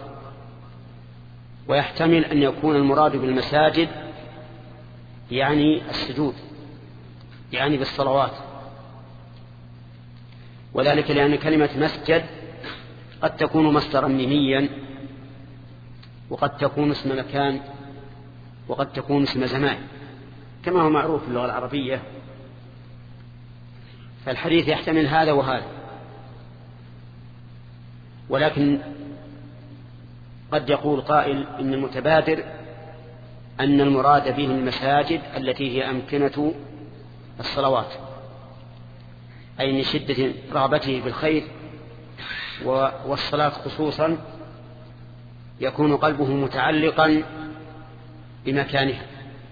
ويحتمل أن يكون المراد بالمساجد يعني السجود يعني بالصلوات، وذلك لأن كلمة مسجد قد تكون مصدرا ميميا، وقد تكون اسم مكان، وقد تكون اسم زمان كما هو معروف في اللغة العربية. فالحديث يحتمل هذا وهذا، ولكن قد يقول قائل إن المتبادر أن المراد به المساجد التي هي أمكنة الصلوات، أي من شدة رغبته بالخير والصلاة خصوصا يكون قلبه متعلقا بمكانها.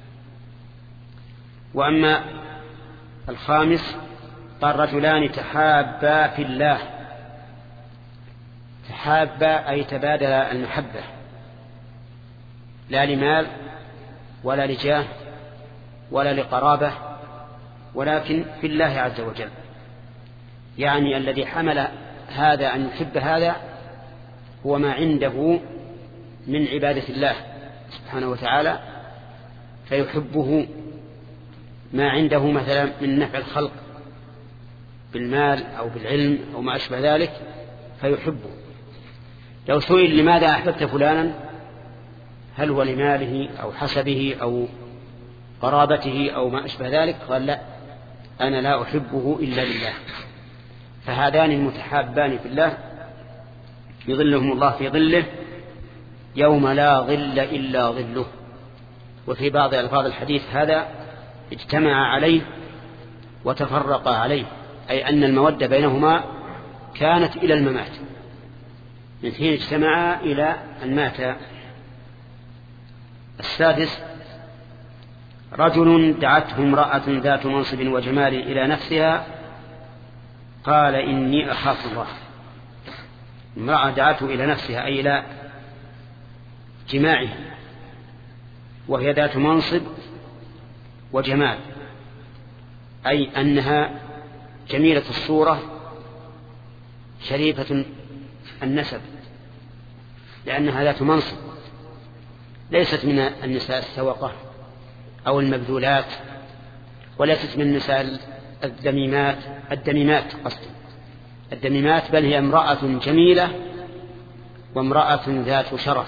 وأما الخامس قال رجلان تحابا في الله، تحابا أي تبادل المحبة، لا لمال ولا لجاه ولا لقرابة، ولكن في الله عز وجل، يعني الذي حمل هذا أن يحب هذا هو ما عنده من عبادة الله سبحانه وتعالى، فيحبه ما عنده مثلا من نفع الخلق بالمال أو بالعلم أو ما أشبه ذلك فيحبه. لو سئل لماذا أحببت فلانا، هل هو لماله أو حسبه أو قرابته أو ما أشبه ذلك، قال لا، أنا لا أحبه إلا لله. فهذان المتحابان في الله يظلهم الله في ظله يوم لا ظل إلا ظله. وفي بعض ألفاظ الحديث هذا اجتمع عليه وتفرقا عليه، أي أن المودة بينهما كانت إلى الممات، من حين اجتمعا إلى أن مات. السادس رجل دعته امرأة ذات منصب وجمال إلى نفسها قال إني أخاف الله. امرأة دعته إلى نفسها أي إلى جماعها، وهي ذات منصب وجمال، أي أنها جميلة الصورة شريفة النسب، لأنها ذات منصب، ليست من النساء السوقة أو المبذولات، وليست من النساء الدميمات الدميمات قصد الدميمات بل هي امرأة جميلة وامرأة ذات شرف،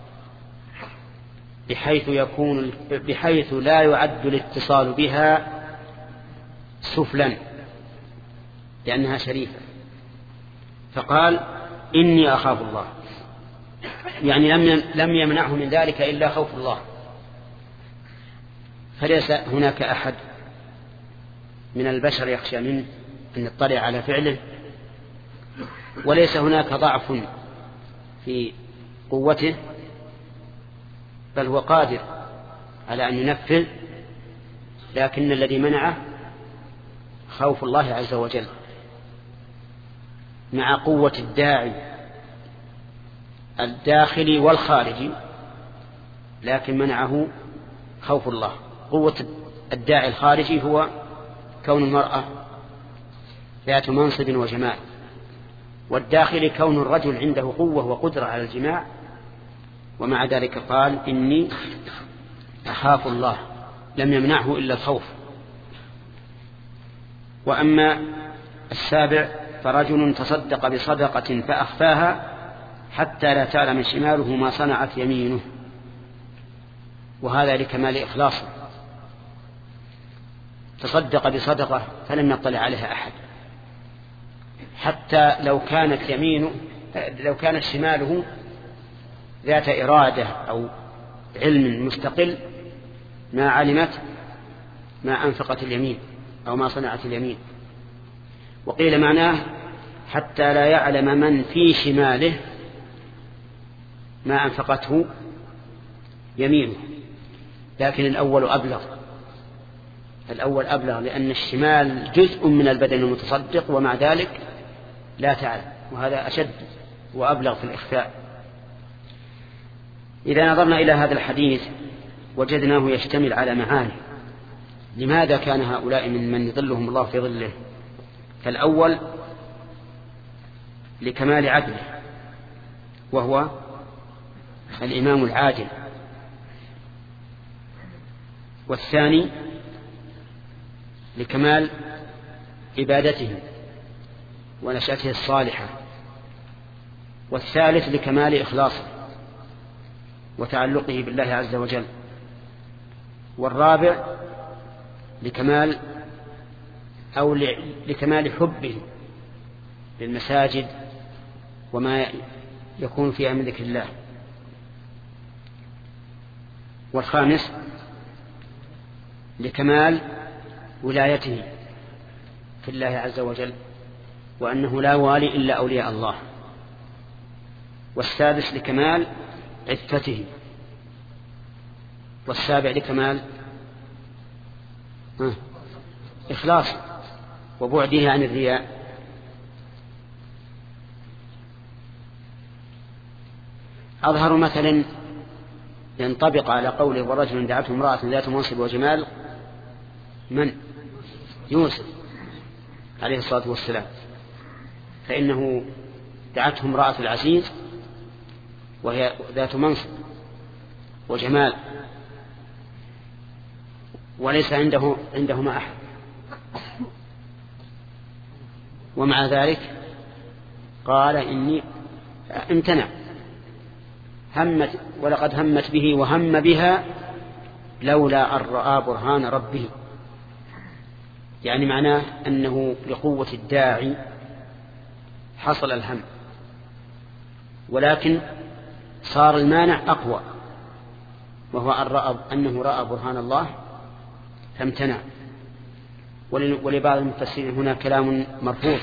بحيث يكون بحيث لا يعد الاتصال بها سفلا لأنها شريفة. فقال إني أخاف الله، يعني لم لم يمنعه من ذلك إلا خوف الله. فليس هناك أحد من البشر يخشى منه أن يطلع على فعله، وليس هناك ضعف في قوته، بل هو قادر على أن ينفذ، لكن الذي منعه خوف الله عز وجل مع قوة الداعي الداخلي والخارجي، لكن منعه خوف الله. قوة الداعي الخارجي هو كون المرأة ذات منصب وجمال، والداخلي كون الرجل عنده قوة وقدرة على الجماع، ومع ذلك قال إني أخاف الله، لم يمنعه إلا الخوف. وأما السابع فرجل تصدق بصدقة فأخفاها حتى لا تعلم شماله ما صنعت يمينه، وهذا لكمال إخلاصه. تصدق بصدقة فلم يطلع عليها أحد، حتى لو كانت يمينه لو كانت شماله ذات إرادة أو علم مستقل ما علمت ما أنفقت اليمين أو ما صنعت اليمين. وقيل معناه حتى لا يعلم من في شماله ما أنفقته يمينه، لكن الأول أبلغ الأول أبلغ لأن الشمال جزء من البدن المتصدق، ومع ذلك لا تعلم، وهذا أشد وأبلغ في الإخفاء. إذا نظرنا إلى هذا الحديث وجدناه يشتمل على معاني. لماذا كان هؤلاء من من يظلهم الله في ظله؟ فالأول لكمال عدله وهو الإمام العادل، والثاني لكمال عبادته ونشأته الصالحة، والثالث لكمال إخلاصه وتعلقه بالله عز وجل، والرابع لكمال أو لكمال حبه للمساجد وما يكون فيها من ذكر الله، والخامس لكمال ولايته في الله عز وجل وأنه لا والي إلا أولياء الله، والسادس لكمال عفته، والسابع لكمال إخلاص وبعده عن الرياء. أظهر مثل ينطبق على قوله ورجل دعته امرأة ذات منصب وجمال من؟ يوسف عليه الصلاة والسلام، فإنه دعته امرأة العزيز وهي ذات منصب وجمال وليس عنده عندهما أحد، ومع ذلك قال إني امتنع، همت ولقد همت به وهم بها لولا أن رأى برهان ربه، يعني معناه أنه لقوة الداعي حصل الهم، ولكن صار المانع أقوى وهو أن رأى أنه رأى برهان الله فامتنع. ولبعض المفسرين هنا كلام مرفوض،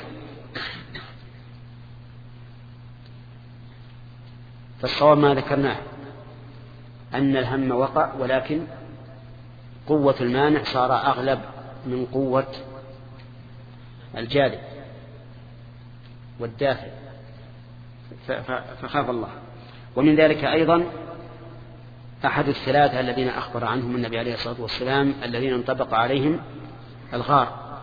فالصواب ما ذكرناه أن الهم وقع، ولكن قوة المانع صار أغلب من قوة الجاذب والدافع فخاف الله. ومن ذلك أيضا أحد الثلاثة الذين أخبر عنهم النبي عليه الصلاة والسلام الذين انطبق عليهم الغار،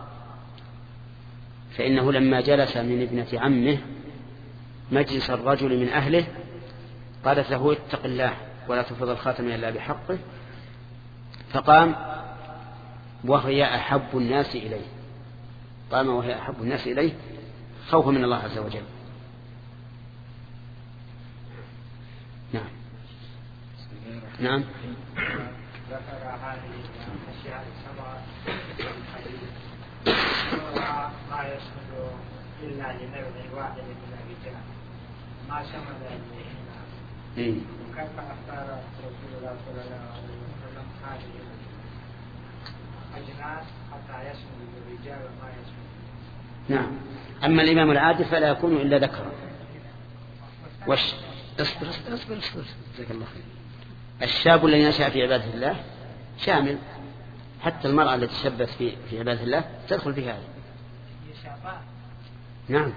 فإنه لما جلس من ابنة عمه مجلس الرجل من أهله قالت له اتق الله ولا تفض الخاتم إلا بحقه، فقام وهي أحب الناس إليه، قام وهي أحب الناس إليه خوفا من الله عز وجل. نعم نعم ذكر هذه الأشياء السبعة ما يشمل إلا لنوع واحد من الرجال ما شمل الاثنين، وكيف اختار رسول الله صلى الله عليه وسلم هذه الأجناس حتى يشمل الرجال وما يشمل؟ نعم. أما الإمام العادل فلا يكون إلا ذكرا. وش اصبر اصبر اصبر اصبر جزاك الله خير. الشاب الذي نشأ في عبادة الله شامل، حتى المرأة التي تشبث في في عبادة الله تدخل في هذا. نعم.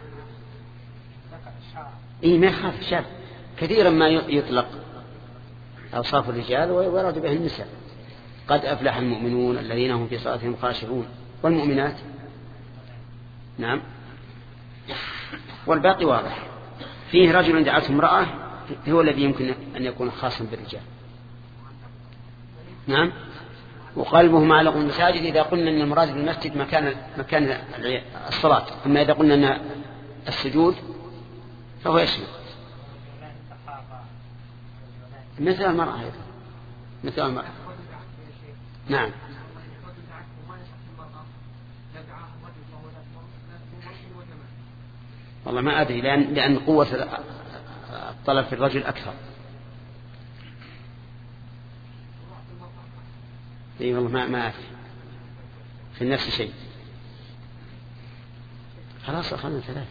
إيه ما يخاف شاب، كثيرا ما يطلق أوصاف الرجال ويراد به النساء. قد أفلح المؤمنون الذين هم في صلاتهم خاشعون، والمؤمنات نعم، والباقي واضح. فيه رجل دعته امرأة هو الذي يمكن أن يكون خاصا بالرجال. نعم. وقلبه معلق المساجد إذا قلنا أن المراد بالمسجد مكان مكان الصلاة، أما إذا قلنا أن السجود فهو يشمل مثل المرأة أيضا، مثل المرأة. نعم. والله ما أدري، لأن, لأن قوة الطلب في الرجل أكثر. إيه والله ما ما أدري في نفس الشيء. خلاص أخذنا ثلاثة.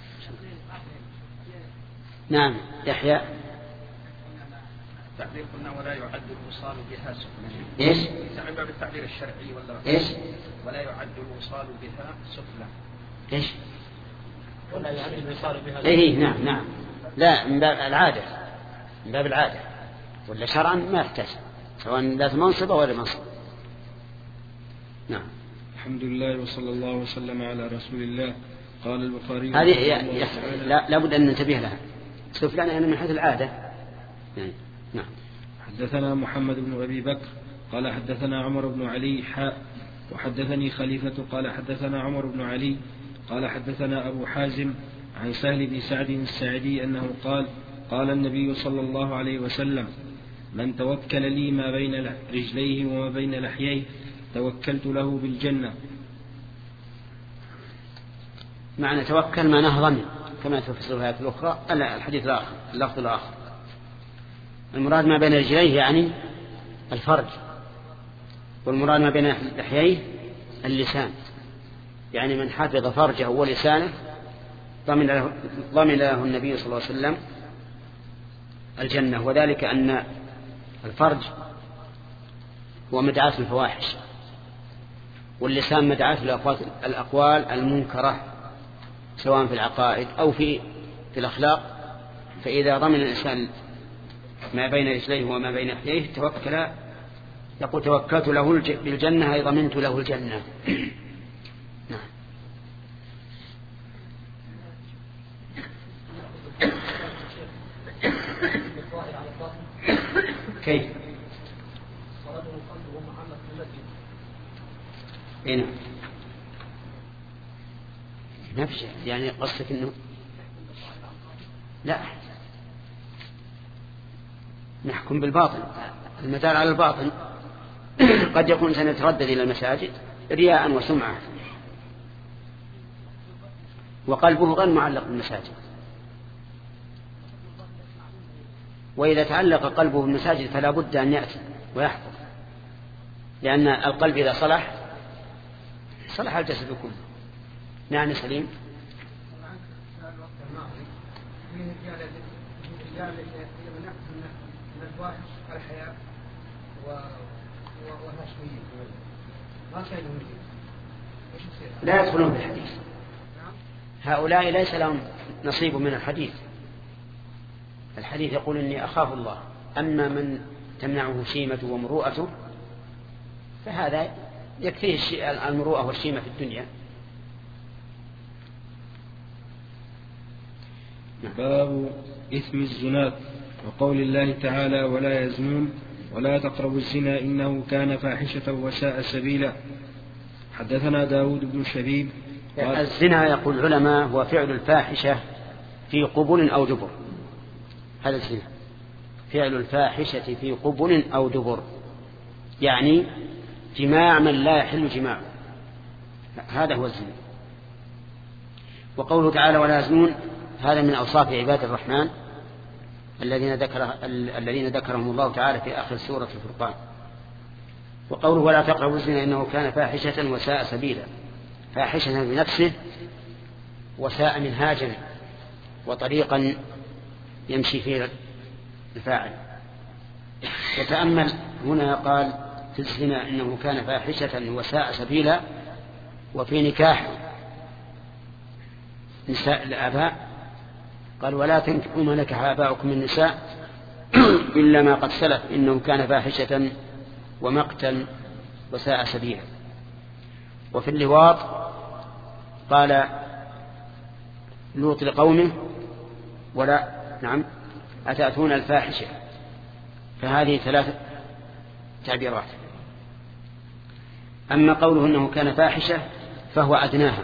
نعم يحيى. التعبير قلنا ولا يعد الوصال بها سفلا. إيش؟ تعبير بالتعبير الشرعي ولا إيش؟ ولا يعد الوصال بها سفلا. إيش؟ ولا يعني الوصال بها؟ إيه نعم نعم، لا من باب العادة، من باب العادة، ولا شرعا ما يحتاج، سواء ذات منصب أو غير منصب. نعم. الحمد لله وصلى الله وسلم على رسول الله. قال البخاري هذه لا لابد أن ننتبه لها، سوف لنا من حيث العادة. يعني. نعم. حدثنا محمد بن أبي بكر قال حدثنا عمر بن علي حاء وحدثني خليفة قال حدثنا عمر بن علي قال حدثنا أبو حازم عن سهل بن سعد الساعدي أنه قال قال النبي صلى الله عليه وسلم من توكل لي ما بين رجليه وما بين لحييه توكلت له بالجنة. معنى توكل معناه ظن كما تفسر الآية الأخرى. الحديث الآخر اللفظ الآخر المراد ما بين رجليه يعني الفرج، والمراد ما بين لحييه اللسان، يعني من حفظ فرجه ولسانه ضمن له, ضمن له النبي صلى الله عليه وسلم الجنة. وذلك أن الفرج هو مدعاة الفواحش، واللسان مدعاة الأقوال المنكرة سواء في العقائد أو في في الأخلاق. فإذا ضمن الإنسان ما بين رجليه وما بين لحييه توكل، يقول توكلت له بالجنة أي ضمنت له الجنة. نعم. كيف؟ هنا نفسه يعني قصدك انه لا نحكم بالباطن، المدار على الباطن. قد يكون سنتردد إلى المساجد رياء وسمعة وقلبه غير معلق بالمساجد. وإذا تعلق قلبه بالمساجد فلا بد أن يأتي ويحفظ، لأن القلب إذا صلح صلح الجسد كله. نعم سليم. الحياة والهاشميين ما كانوا لا يدخلون في الحديث، هؤلاء ليس لهم نصيب من الحديث. الحديث يقول إني أخاف الله. أما من تمنعه شيمته ومروءته فهذا يكفيه المروءة والشيمة في الدنيا. باب إثم الزنات وقول الله تعالى ولا يزنون ولا تقربوا الزنا إنه كان فاحشة وساء سبيلا. حدثنا داود بن شبيب. الزنا يقول العلماء هو فعل الفاحشة في قبل أو دبر. هذا الزنا فعل الفاحشة في قبل أو دبر، يعني جماع من لا يحل جماعه، هذا هو الزنا. وقوله تعالى ولا يزنون هذا من أوصاف عباد الرحمن الذين ذكر الذين ذكرهم الله تعالى في آخر سورة الفرقان. وقوله ولا تقربوا الزنا إنه كان فاحشة وساء سبيلا، فاحشة بنفسه وساء منهاجا وطريقا يمشي فيه الفاعل. وتأمل هنا قال في الزنا إنه كان فاحشة وساء سبيلا، وفي نكاح نساء الآباء قال ولا تنكحوا ما نكح آباؤكم من النساء إلا ما قد سلف إنه كان فاحشة ومقتا وساء سبيلا. وفي اللواط قال لوط لقومه ولا نعم أتأتون الفاحشة. فهذه ثلاثة تعبيرات. أما قوله إنه كان فاحشة فهو أدناها،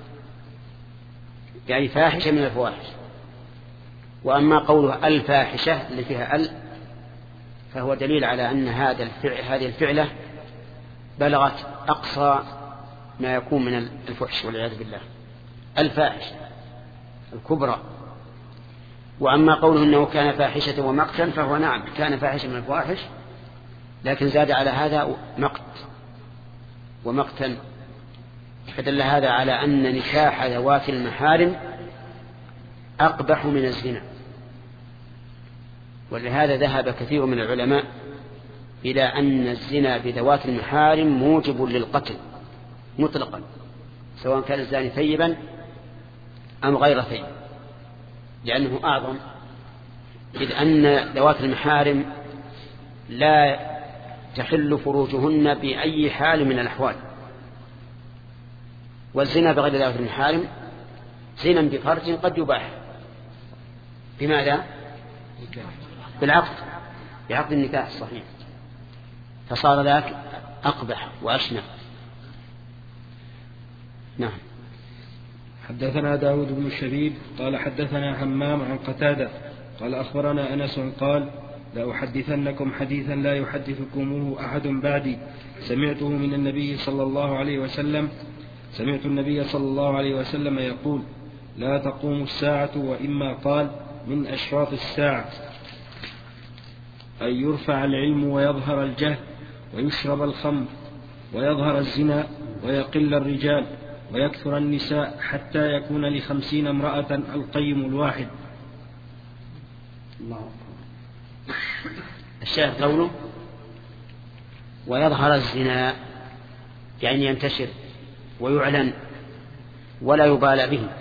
يعني فاحشة من الفواحش. وأما قوله الفاحشة اللي فيها ال فهو دليل على أن هذا الفعل هذه الفعلة بلغت أقصى ما يكون من الفحش والعياذ بالله، الفاحشة الكبرى. وأما قوله إنه كان فاحشة ومقتا فهو نعم كان فاحشة من الفواحش، لكن زاد على هذا مقت ومقتا، فدل هذا على أن نكاح ذوات المحارم أقبح من الزنا. ولهذا ذهب كثير من العلماء إلى أن الزنا بذوات المحارم موجب للقتل مطلقا، سواء كان الزاني ثيبا أم غير ثيب، لأنه أعظم، إذ أن ذوات المحارم لا تحل فروجهن بأي حال من الأحوال، والزنا بغير ذوات المحارم زنا بفرج قد يباح. بماذا؟ بالعقد، بعقد النكاح الصحيح، فصار ذاك أقبح وأشنع. نعم. حدثنا داود بن الشبيب قال حدثنا همام عن قتادة قال أخبرنا أنس قال لأحدثنكم حديثا لا يحدثكموه أحد بعدي سمعته من النبي صلى الله عليه وسلم سمعت النبي صلى الله عليه وسلم يقول لا تقوم الساعة، وإما قال من أشراط الساعة أن يرفع العلم ويظهر الجهل ويشرب الخمر ويظهر الزنا ويقل الرجال ويكثر النساء حتى يكون لخمسين امرأة القيم الواحد. الله. الشاهد قوله ويظهر الزنا، يعني ينتشر ويعلن ولا يبالى به،